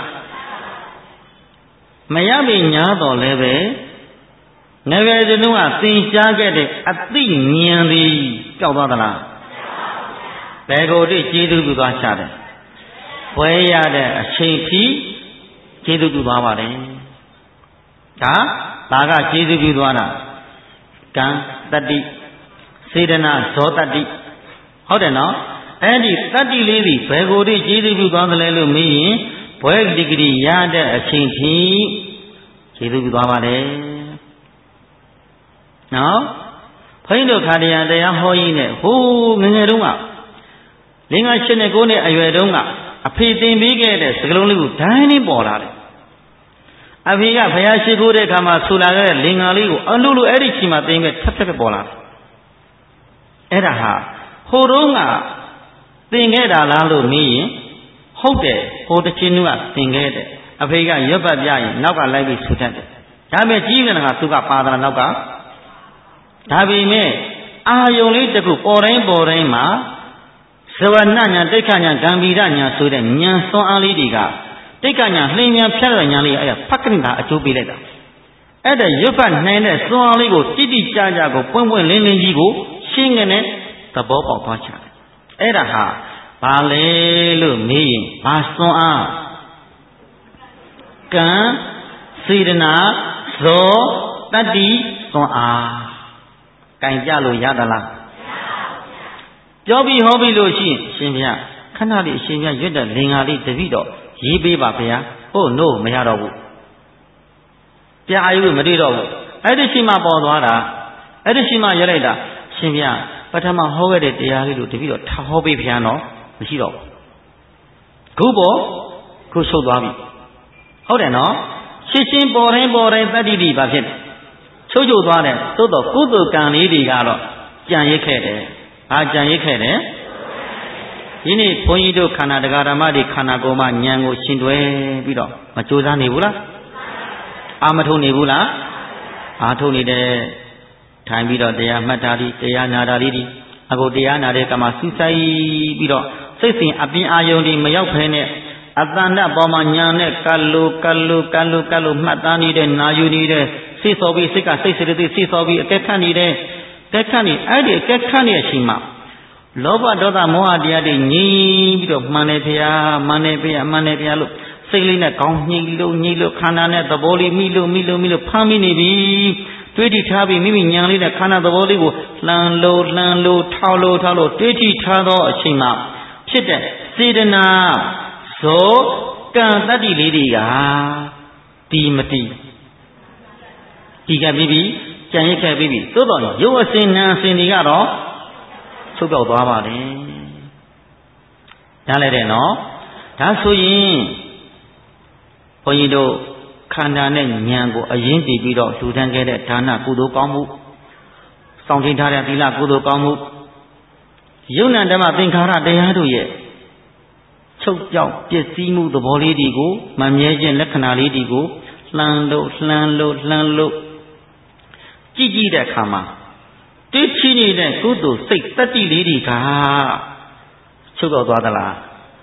မရပြီညာတော့လည်းပဲငယ်ရွယ်စဉ်တုန်းကသင်ကြားခဲ့တဲ့အသိဉာဏ်သည်ကြောက်သွားသလားဘယ်ကိုတည်းကျေးဇူးပြုသွားချတယ်ဘွဲရတဲ့အချိန်ထိကျေးဇူးပြုသွားပါတယ်ဒါဘာကကျေးဇူးပြုသွားတာကံတတ္တိစေတနာဇောတတ္တိဟုတ်တယ်နော်အဲ့ဒီတတ္တိလေးသည်ဘယ်ကိုတည်းကျေးဇူးပြုသွားသလဲလို့မေးရင်ဘွဲဒီဂရီရတဲ့အချိန်ထိကျေးဇူးပြုသွားပါတယ်နော်ဘုန်းကြီးတို့ခါတရားတရားဟောရင်းနဲ့ဟိုးငယ်ငယ်တုန်းကလင်္ကာ၈နဲ့9နဲ့အရွယ်တုန်းကအဖေသင်ပေးခဲ့တဲ့စကလုံးလေးကိုဒိုင်းလေးပေါ်လာတယ်အဖေကဘုရားရှိခိုးတဲ့အခါမှာဆူလာခဲ့တဲ့လင်္ကာလေးကိုအလိုလိုအဲ့ဒီချိန်မှာသင်ပဲထပ်ထပ်ပေါ်လာတယ်အဲ့ဒါဟာဟိုတုန်းကသင်ခဲ့တာလားလို့မေးရင်ဟုတ်တယ်ဟိုတစ်ချင်းကသင်ခဲ့တယ်အဖေကရွတ်ပတ်ပြရင်နောက်ကလိုက်ပြီးဆူတတ်တယ်ဒါပေမဲ့ကြီးနေတာကသူကပါတာနောက်ကဒါပေမဲ့အာယုံလေးတစ်ခုပေါ်တိုင်းမှာဇဝနညာတိဋ္ဌညာဂံဗီရညာဆိုတဲ့ညာစွမ်းအားလေးတွေကတိဋ္ဌညာလှင်မြန်ဖြတ်တဲ့ညာလေးအဲ့ဒါဖက္ကနိကအကျိုးပေးလိုက်တာအဲ့ဒါရွတ်ဖတ်နိုင်တဲ့စွမ်းအားလေးကိုတိတိကျကျကိုပွင့်ပွင့်လင်းလင်းကြီးကိုရှင်းကနေသဘောပေါက်သွားချတယ်အဲ့ဒါဟာဘာလဲလို့မေးရင်ဘာစွမ်းအားကံစေတနာဇောတတ္တိစွမ်းအားကင်ကြလို့ရသလားပြောပြီးဟောပြီးလို့ရှိရင်ရှင်ဗျာခဏလေးအရှင်ဗျာရွတ်တဲ့လင်္ကာလေးတပိတော့ရေးပေးပါဗျာဟုတ်နို့မရတော့ဘူးပြအာယုမတွေ့တော့ဘူးအဲ့ဒီရှိမှပေါ်သွားတာအဲ့ဒီရှိမှရွတ်လိုက်တာရှင်ဗျာပထမဟောခဲ့တဲ့တရားလေးလို့တပိတော့ထားဟောပေးဗျာနော်မရှိတော့ဘူးခုချုပ်သွားပြီဟုတ်တယ်နော်ရှင်းရှင်းပေါ်တိုင်းတတ္တိတိဘာဖြစ်ချုပ်သွားတယ်သို့တော့ကုသိုလ်ကံလေးတွေကတော့ကြံရစ်ခဲ့တယ်ကြံရစ်ခဲ့တယ်ဒီနေ့ဘုန်းကြီးတို့ခန္ဓာတရားဓမ္မတွေခန္ဓာကိုယ်မှာဉာဏ်ကိုရှင်တွဲပြီးတော့မကြိုးစားနေဘူးလားအာမထုံနေဘူးလားအာထုံနေတယ်ထိုင်ပြီးတော့တရားမှတ်တာလေးတရားနာတာလေးဒီအခုတရားနာတဲ့ကမှာစူးစိုက်ပြီးတော့စိတ်စဉ်အပြင်အာယုန်ဒီမရောက်ဖဲနဲ့အတ္တဏပေါ်မှာညာနဲ့ကတ်လို့မှတ်သားနေတဲ့နာယူနေတဲ့စိတ်စောပြီးစိတ်ကစိတ်စေတသိက်စိတ်စောပြီးအကဲခတ်နေတဲ့အဲ့ဒီအကဲခတ်နေတဲ့အချိန်မှာလောဘဒေါသမောဟတရားတွေငြိမ်းပြီးတော့မှန်တယ်ဗျာမှန်တယ်ဗျာလို့စိတ်လေးနဲ့ကောင်းညှိလို့ခန္ဓာနဲ့သဘောလေးမိလို့ဖမ်းမိနေပြီတွေးတိထားပြီးမိမိဉာဏ်လေးနဲ့ခန္ဓာသဘောလေးကိုလှန်လို့ထောက်လို့တွေးတိထားသောအချိန်မှာဖြစ်တဲ့စေတနာဇောကံတတ္တိလေးတွေကတီမတီတီကပြီးပြီကြံရစ်ခဲ့ပြီးပြီသို့တော့ရုပ်အစဉ်နာအစဉ်တွေကတော့ချုပ်ပြောက်သွားပါတယ်နားလဲတယ်နော်ဒါဆိုရင်ဘုန်းကြီးတို့ခန္ဓာနဲ့ဉာဏ်ကိုအရင်တည်ပြီးတော့လှူဒန်းခဲ့တဲ့ဒါနကုသိုလ်ကောင်းမှုစောင့်ထိန်ထားတဲ့သီလကုသိုလ်ကောင်းမှုယုံနာဓမ္မသင်္ခါရတရားတို့ရဲ့ချုပ်ပြောက်ပျက်စီးမှုသဘောလေးတွေကိုမမြဲခြင်းလက္ခဏာလေးတွေကိုလှမ်းလို့ကြည့်တဲ့အခါမှာတိချီနေတဲ့ကုသိုလ်စိတ်တတ္တိလေးတွေကချုပ်တော့သွားသလား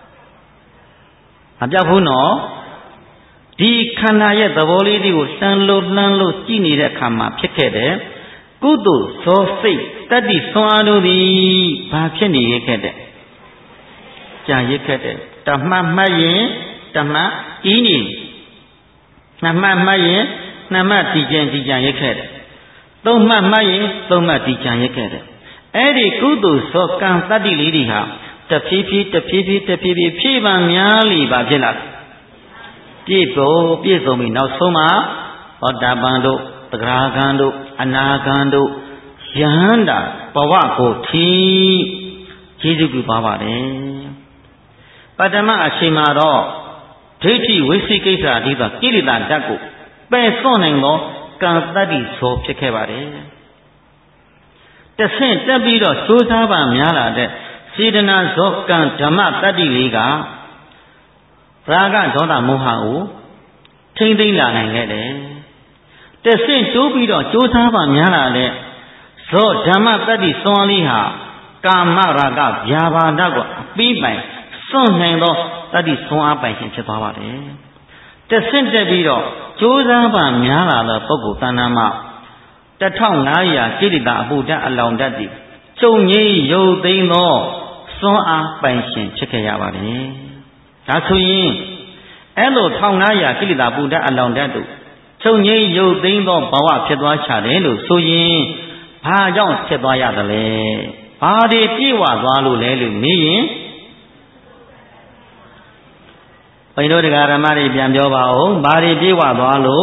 မပြောက်ဘူးနော်ဒီခန္ဓာရဲ့သဘောလေးတွေကိုလှမ်းလို့ကြည့်နေတဲ့အခါမှာဖြစ်ခဲ့တဲ့ကုသိုလ်ဇောစိတ်တတ္တိဆွမ်းအားတို့သည်ဘာဖြစ်နေခဲ့တဲ့ကြာရစ်ခဲ့တဲ့တမှတ်မှတ်ရင်တမှတ်ဤနေနှစ်မှတ်မှတ်ရင်နှစ်မှတ်တည်ကြံရစ်ခဲ့တယ်သုံးမှတ်မှတ်ရင်သုံးမှတ်တည်ကြံရစ်ခဲ့တယ်အဲ့ဒီကုသိုလ်ဇောကံတတ္တိလေးတွေဟာတဖြည်းဖြည်းဖြည့်ပန်များလီပါဖြစ်လာပြည့်စုံပြီးနောက်ဆုံးမှာဟောတာပန်တို့သဂရာဂံတို့အနာဂံတို့ယဟန္တာဘဝကိုထီကျေးဇူးပြုပါပါတယ်ပထမအချိန်မှာတော့ဒိဋ္ဌိဝိသိကိစ္စဒီကကိလေသာဓာတ်ကိုပယ်စွန့်နိုင်သောကံတတ္တိသောဖြစ်ခဲ့ပါတယ်တဆင့်တက်ပြီးတော့ကြိုးစားပါများလာတဲ့စေတနာဇောကံဓမ္မတတ္တိလေးကရာဂဒေါသမောဟကိုထိမ့်သိမ့်လာနိုင်ခဲ့တယ်တဆင့်တိုးပြီးတော့ကြိုးစားပါများလာတဲ့ဇောဓမ္မတတ္တိစွမ်းလေးဟာကာမရာဂဗျာပါဒကိုအပြီးပိုင်စွန့်နိုင်သောတတ္တိစွမ်းအားပိုင်ရှင်ဖြစ်သွားပါတယ်တဆင့်တက်ပြီးတော့ကြိုးစားပါများလာတဲ့ပုဂ္ဂိုလ်တဏ္ဍာမှာ1500ကိလေသာအပူဓာတ်အလောင်ဓာတ်တွေကျုံငိမ့်ရုပ်သိမ်းသောစွမ်းအားပိုင်ရှင်ဖြစ်ခဲ့ရပါတယ်ဒါဆိုရင်အဲ့လို1500ကိလေသာအပူဓာတ်အလောင်ဓာတ်တို့ကျုံငိမ့်ရုပ်သိမ်းသောဘဝဖြစ်သွားချတယ်လို့ဆိုရင်ဘာကြောင့်ဖြစ်သွားရသလဲဘာတွေပြည့်ဝသွားလို့လဲလို့မေးရင်ဘုန်းကြီးတို့တရားဓမ္မတွေပြန်ပြောပါဦးဘာတွေပြည့်ဝသွားလို့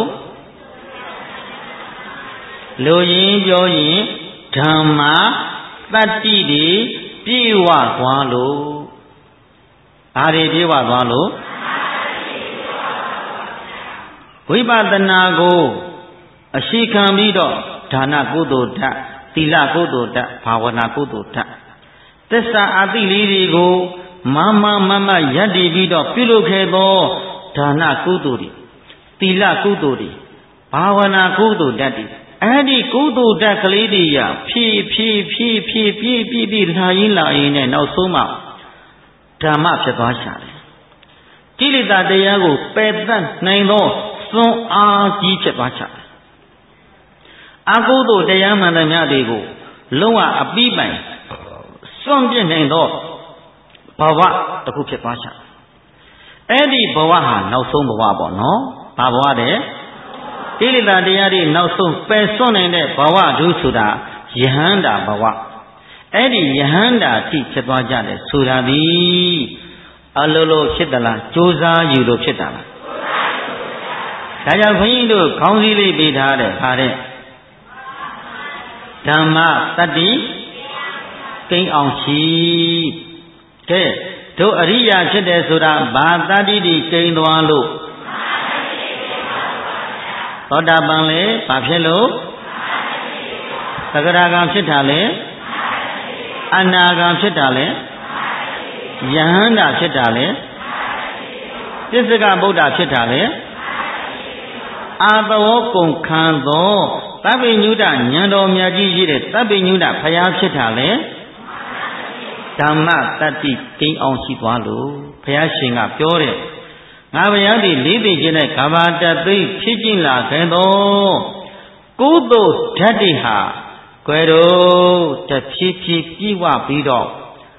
လူရင်းပြောရင်ဓမ္မတတ္တိတွေပြည့်ဝသွားလို့ဘာတွေပြည့်ဝသွားလို့ဝိပဿနာကိုအရှိခံပြီးတော့ဒါနကုသိုလ်ဓာတ်သီလကုသိုလ်ဓာတ်ဘာဝနာကုသိုလ်ဓာတ်သစ္စာအသိလေးတွေကိုမမယက်တည်ပြီးတော့ပြုလုပ်ခဲ့သောဒါနကုသိုလ်တွေသီလကုသိုလ်တွေဘာဝနာကုသိုလ်ဓာတ်တွေအဲ့ဒီကုသိုလ်ဓာတ်ကလေးတွေရဖြည့်လာရင်နဲ့နောက်ဆုံးမှဓမ္မဖြစ်သွားရှာတယ်ကိလေသာတရားကိုပယ်တတ်နိုင်သောစွမ်းအားကြီးဖြစ်သွားရှာတယ်အကုသိုလ်တရားမှန်သမျှတွေကိုလုံးဝအပြီးပိုင်စွန့်ပြစ်နိုင်သောဘဝတစ်ခုဖြစ်သွားရှာအဲ့ဒီဘဝဟာနောက်ဆုံးဘဝပေါ့နော်ဘာဘဝတဲ့ကိလေသာတရားတွေနောက်ဆုံးပယ်စွန့်နိုင်တဲ့ဘဝတို့ဆိုတာယဟန္တာဘဝအဲ့ဒီယဟန္တာတိဖြစ်သွားကြတယ်ဆိုတာဒီအလိုလိုဖြစ်သလားကြိုးစားယူလို့ဖြစ်တာလားဒါကြောင့်ဘုန်းကြီးတို့ခေါင်းစည်းလေးပေးထားတယ်ဟာတဲ့ဓမ္မတတ္တိကိန်းအောင်ရှိကဲတို့အရိယာဖြစ်တယ်ဆိုတာဘာတတ္တိတွေကိန်းသွားလို့သောတာပန်လေဘာဖြစ်လို့သဂရဂံဖြစ်တာလေအနာဂံဖြစ်တာလေယဟန္တာဖြစ်တာလေပစ္စကဗုဒ္ဓဖြစ်တာလေအာသဝကုံခံသောသဗ္ဗညုတဉာဏ်တော်မြတ်ကြီးရှိတဲ့သဗ္ဗညုတဘုရားဖြစ်တာလေဓမ္မတတ္တိကိန်းအောင်ရှိသွားလို့ဘုရားရှင်ကပြောတယ်ငါဘုရားဒီလေးသိခြင်းနဲ့ကဘာတသိဖြစ်ကျင်လာခဲ့သောကုသိုလ်ဓာတ်တွေဟာကွယ်တော့တဖြည်းဖြည်းပြည့်ဝပြီးတော့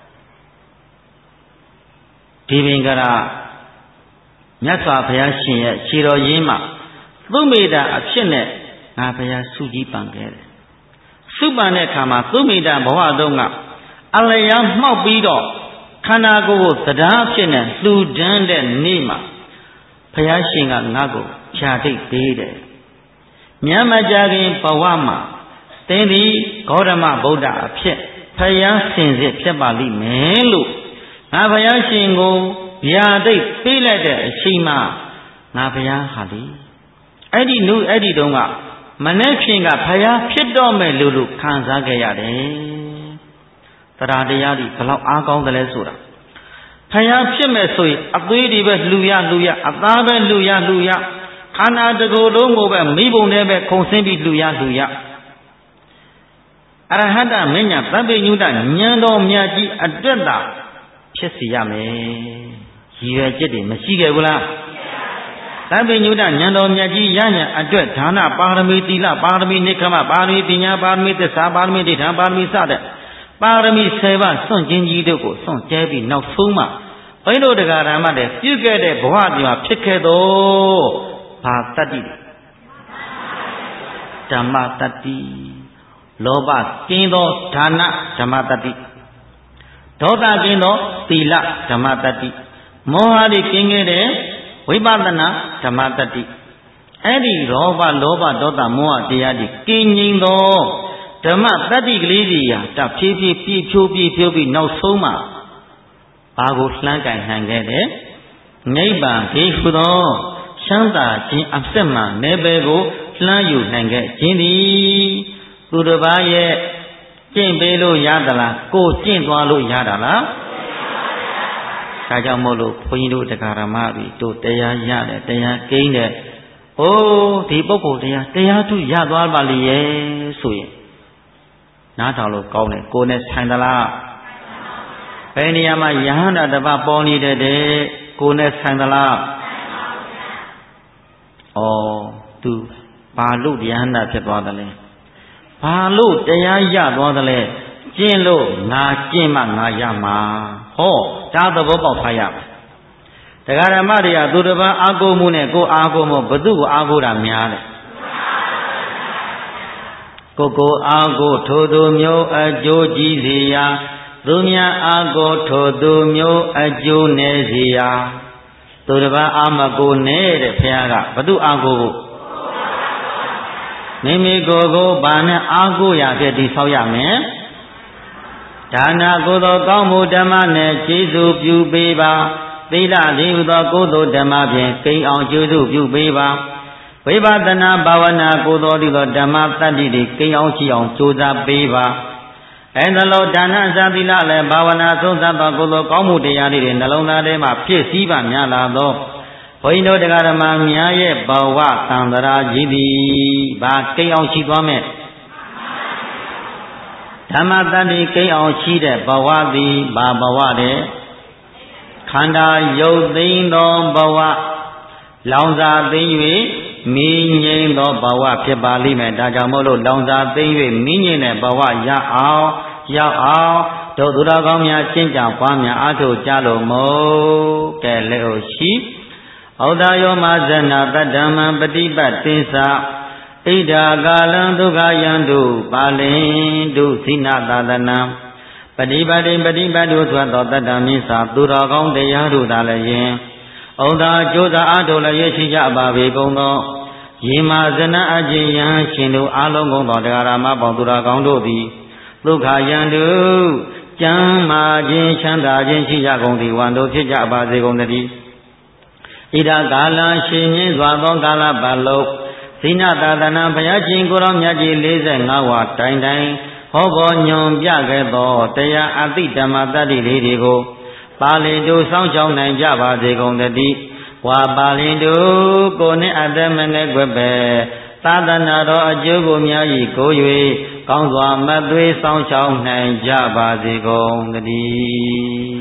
ဒီပင်ကရာမြတ်စွာဘုရားရှင်ရဲ့ခြေတော်ရင်းမှာသုမေတ္တာအဖြစ်နဲ့ငါဘုရားစုကြည်ပန်ခဲ့တယ်စုပန်တဲ့အခါမှာသုမေတ္တာဘဝတုန်းကအလျားမှောက်ပြီးတော့ခန္ဓာကိုယ်ကိုတရားအဖြစ်နဲ့လှူဒန်းတဲ့နေ့မှာဘုရားရှင်ကငါ့ကိုဖြာတိတ်ပေးတယ်မြတ်မကြခင်ဘဝမှာသင်သည်ဂေါတမဗုဒ္ဓအဖြစ်ဘုရားရှင်စစ်ဖြစ်ပါလိမ့်မယ်လို့ငါဘုရားရှင်ကိုဖြာတိတ်ပေးလိုက်တဲ့အချိန်မှာငါဘုရားဟာလေအဲ့ဒီတုန်းကမနေ့ဖြင့်ကဘုရားဖြစ်တော့မယ်လို့ခံစားခဲ့ရတယ်တရားတရားဒီဘလောက်အားကောင်းတယ်လဲဆိုတာဘုရားဖြစ်မဲ့ဆိုရင်အသေးတွေပဲလှူရအသားပဲလှူရခန္ဓာတကိုယ်လုံးကိုပဲမိဘုံနဲ့ပဲခုံဆင်းပြီးလှူရအရဟတမဉ္ဇဏ်သဗ္ဗညုတဉာဏ်တော်မြတ်ကြီးအတွက်သာဖြစ်စီရမယ်ရည်ရွယ်ချက်တွေမရှိခဲ့ဘူးလားသဗ္ဗညုတဉာဏ်တော်မြတ်ကြီးရညာအတွက်ဒါနပါရမီသီလပါရမီနိက္ခမပါရမီပညာပါရမီသစ္စာပါရမီဒိဋ္ဌာပါရမီစတဲ့ပါရမီ7ပါးစွန့်ခြင်းကြီးတို့ကိုစွန့်ကြဲပြီးနောက်ဆုံးမှဘိန်းတို့တရားဓမ္မတွေပြုခဲ့တဲ့ဘဝပြမှာဖြစ်ခဲ့တော့ဘာတတ္တိဓမ္မတတ္တိလောဘကင်းသောဒါနဓမ္မတတ္တိဒေါသကင်းသောသီလဓမ္မတတ္တိမောဟတွေကင်းခဲ့တဲ့ဝိပဿနာဓမ္မတတ္တိအဲ့ဒီလောဘဒေါသမောဟတရားတွေကင်းငြိမ်သောဓမ္မတတ္တိကလေးတွေဟာတဖြည်းဖြည်းပြည့်ဖြိုးပြီးနောက်ဆုံးမှာဘာကိုလှမ်းကင်နိုင်ခဲ့တဲ့နိဗ္ဗာန်ဘိဟုသောချမ်းသာခြင်းအစစ်မှန်နယ်ပယ်ကိုလှမ်းယူနိုင်ခဲ့ခြင်းသည်သူတစ်ပါးရဲ့ကျင့်ပေးလို့ရသလားကိုကျင့်သွားလို့ရတာလားဒါကြောင့်မို့လို့ဘုန်းကြီးတို့တရားဓမ္မတွေတို့တရားရတယ်တရားကိန်းတယ်အိုးဒီပုဂ္ဂိုလ်တရားထုရသွားပါလိမ့်ရဲ့ဆိုရင်နားထောင်လို့ကောင်းတယ်ကိုယ်နဲ့ဆိုင်သလားဘယ်နေရာမှာယဟန္တာတစ်ပါးပေါ်နေတဲ့ကိုယ်နဲ့ဆိုင်သလားဩသူဘာလို့ယဟန္တာဖြစ်သွားသလဲဘာလို့တရားရသွားသလဲကျင့်လို့ငါကျင့်မှငါရမှာဟောဒါသဘောပေါက်ထားရမယ်တရားဓမ္မတွေကသူတစ်ပါးအားကိုးမှုနဲ့ကိုယ်အားကိုးမှုဘသူ့ကိုအားကိုးတာများတယ်ကိုအားကိုးထိုသူမျိုးအကျိုးကြီးစေရာသူများအားကိုးထိုသူမျိုးအကျိုးနည်းစေရာသူတစ်ပါးအားမကိုးနဲ့တဲ့ဘုရားကဘသူအားကိုးဖို့မိမိကိုယ်ကိုဘာနဲ့အားကိုးရဖြစ်တည်ဆောက်ရမယ်ဒါနာကုသိုလ်ကောင်းမှုဓမ္မနဲ့ကျေးဇူးပြုပေးပါသီလလေးဟုသောကုသိုလ်ဓမ္မဖြင့်ကိန်းအောင်ကျေးဇူးပြုပေးပါဝိပဿနာဘာဝနာကုသိုလ်သောဓမ္မတတ္တိတွေကိန်းအောင်ရှိအောင်ကြိုးစားပေးပါအဲဒါလို့ဒါနသသီလလည်းဘာဝနာဆုံးသတ်သောကုသိုလ်ကောင်းမှုတရားတွေနှလုံးသားထဲမှာပြည့်စည်ပါများလာသောဘုန်းကြီးတို့တရားဓမ္မများရဲ့ဘဝသံဃာကြီးသည်ဘာကိန်းအောင်ရှိသွားမယ်ဓမ္မတတ္တိကိန်းအောင်ရှိတဲ့ဘဝသည်ဘာဘဝတဲ့ခန္ဓာရုပ်သိမ်းသောဘဝလောင်စာသိမ်း၍မီးငြိမ်းသောဘဝဖြစ်ပါလိမ့်မယ်ဒါကြောင့်မို့လို့လောင်စာသိမ်း၍မီးငြိမ်းတဲ့ဘဝရောက်အောင်တို့သူတော်ကောင်းများရှင်းကြပွားများအားထုတ်ကြလို့မို့ကဲလေ့ရှိဩဒယောမဇဏတတ္တမံပฏิပတ်တိသဣဒာကာလံဒုက္ခယံတုပါလင်တုသိနာသာသနံပฏิပတ်တိပฏิပတ်တုသွတ်သောတတ္တမိစ္ဆာသူတော်ကောင်းတရားတို့သာလည်းယင်ဩဒါကြိုးစားအားထုတ်လည်းရရှိကြပါပေကုန်သောယေမဇဏအကျဉ်ယံရှင်တို့အလုံးကုန်သောတရားဓမ္မပေါင်းသူတော်ကောင်းတို့သည်ဒုက္ခယံတုကျမ်းမာခြင်းချမ်းသာခြင်းရှိကြကုန်သည်ဝန္တို့ဖြစ်ကြပါစေကုန်သတည်းဣဒကာလရှင်မြင့်စွာသောကာလပတ်လုံးသီနသာသနာဘုရားရှင်ကိုယ်တော်မြတ်ကြီး45ဝါတိုင်တိုင်ဟောပေါ်ညွန်ပြခဲ့သောတရားအသိဓမ္မတတ္တိလေးတွေကိုပါဠိတို့စောင့်ရှောက်နိုင်ကြပါစေကုန်သတည်းဝါပါဠိတို့ကိုနှင့်အသက်မငယ်ွယ်ပဲသာသနာတော်အကျိုးကိုများ၏ကို၍ကောင်းစွာမသွေးစောင့်ရှောက်နိုင်ကြပါစေကုန်သတည်း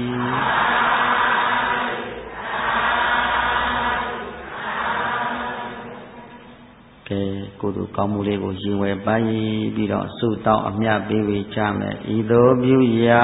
ကဲကိုယ်တို့ကောင်းမှုလေးကိုရင်ဝယ်ပါရင်ပြီးတော့ဆုတောင်းအမြတ်ပေးဝေကြမယ်ဤသို့ပြုရာ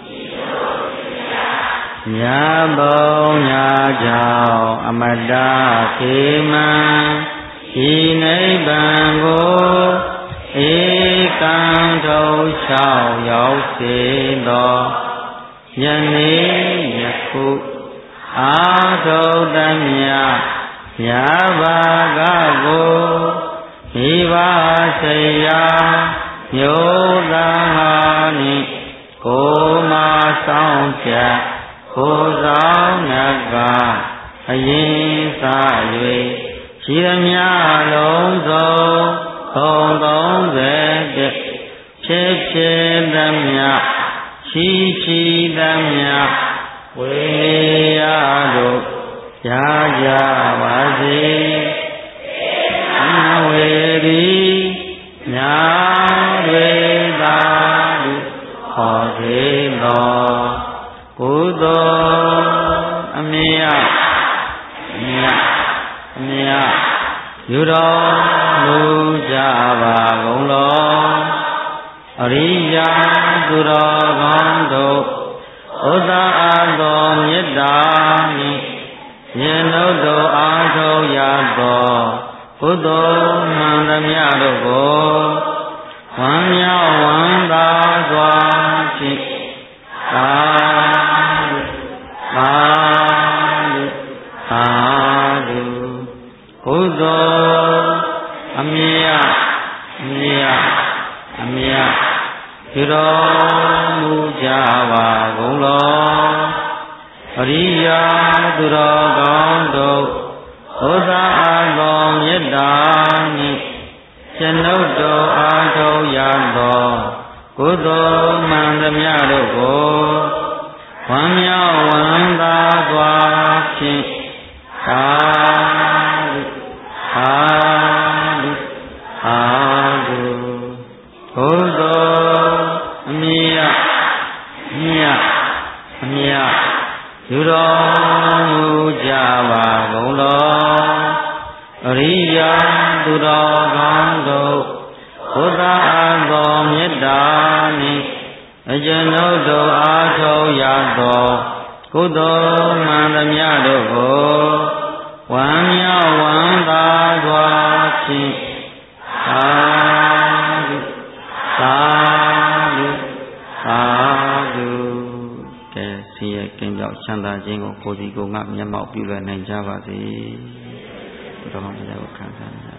ညာဘုံညာကြောင့်အမတခေမံဤနိဗ္ဗာန်ကိုဧကံထုံးလျှောက်ရောက်စေသောယနေ့ယခုအာထုံးသမျှမြာဘာကကိုမိဘဆရာမျိုးသားဟာနှင့်ကိုမဆောင်ချက်ကိုဆောင်နကအရင်စား၍ရှိသမျှလုံးစုံ30ဖြစ်သမျှရှိသမျှဝေရတို့ရကြပါစေအဝေရီညာတွေသာဟောစေသောကုသိုလ်အမြတ်ယူတော်မူကြပါကုန်လောအရိယာသူတော်ကောင်းတို့ဥဒ္ဒါအသောမေတ္တာနှင့်ယင်တို့အားထုတ်ရသောကုသိုလ်မှန်သမျှတို့ကိုဝမ်းမြောက်ဝမ်းသာစွာဖြင့်သာဓုသာဓုကုသိုလ်အမြတ်ပြုတော်မူကြပါကုန်လောအရိယာသူတော်ကောင်းတို့ဩဇာအားသောမေတ္တာနှင့်ကျွန်ုပ်တို့အားထုတ်ရသောကုသိုလ်မှန်သမျှတို့ကိုဝမ်းမြောက်ဝမ်းသာစွာဖြင့်သာဓုကုသိုလ်အမြတ်ပြုတော်မူကြပါကုန်လောအရိယာသူတော်ကောင်းတို့ဘုရားအားသောမေတ္တာနှင့်အကျွန်ုပ်တို့အားထုတ်ရသောကုသိုလ်မှန်သမျှတို့ကိုဝမ်းမြောက်ဝမ်းသာစွာဖြင့်သာဓုကဲဆင်းရဲကင်းကြောက်ချမ်းသာခြင်းကိုကိုယ်စီကိုယ်ငါမျက်မှောက်ပြုလွယ်နိုင်ကြပါစေဘုရားတရားကိုခံစားကြ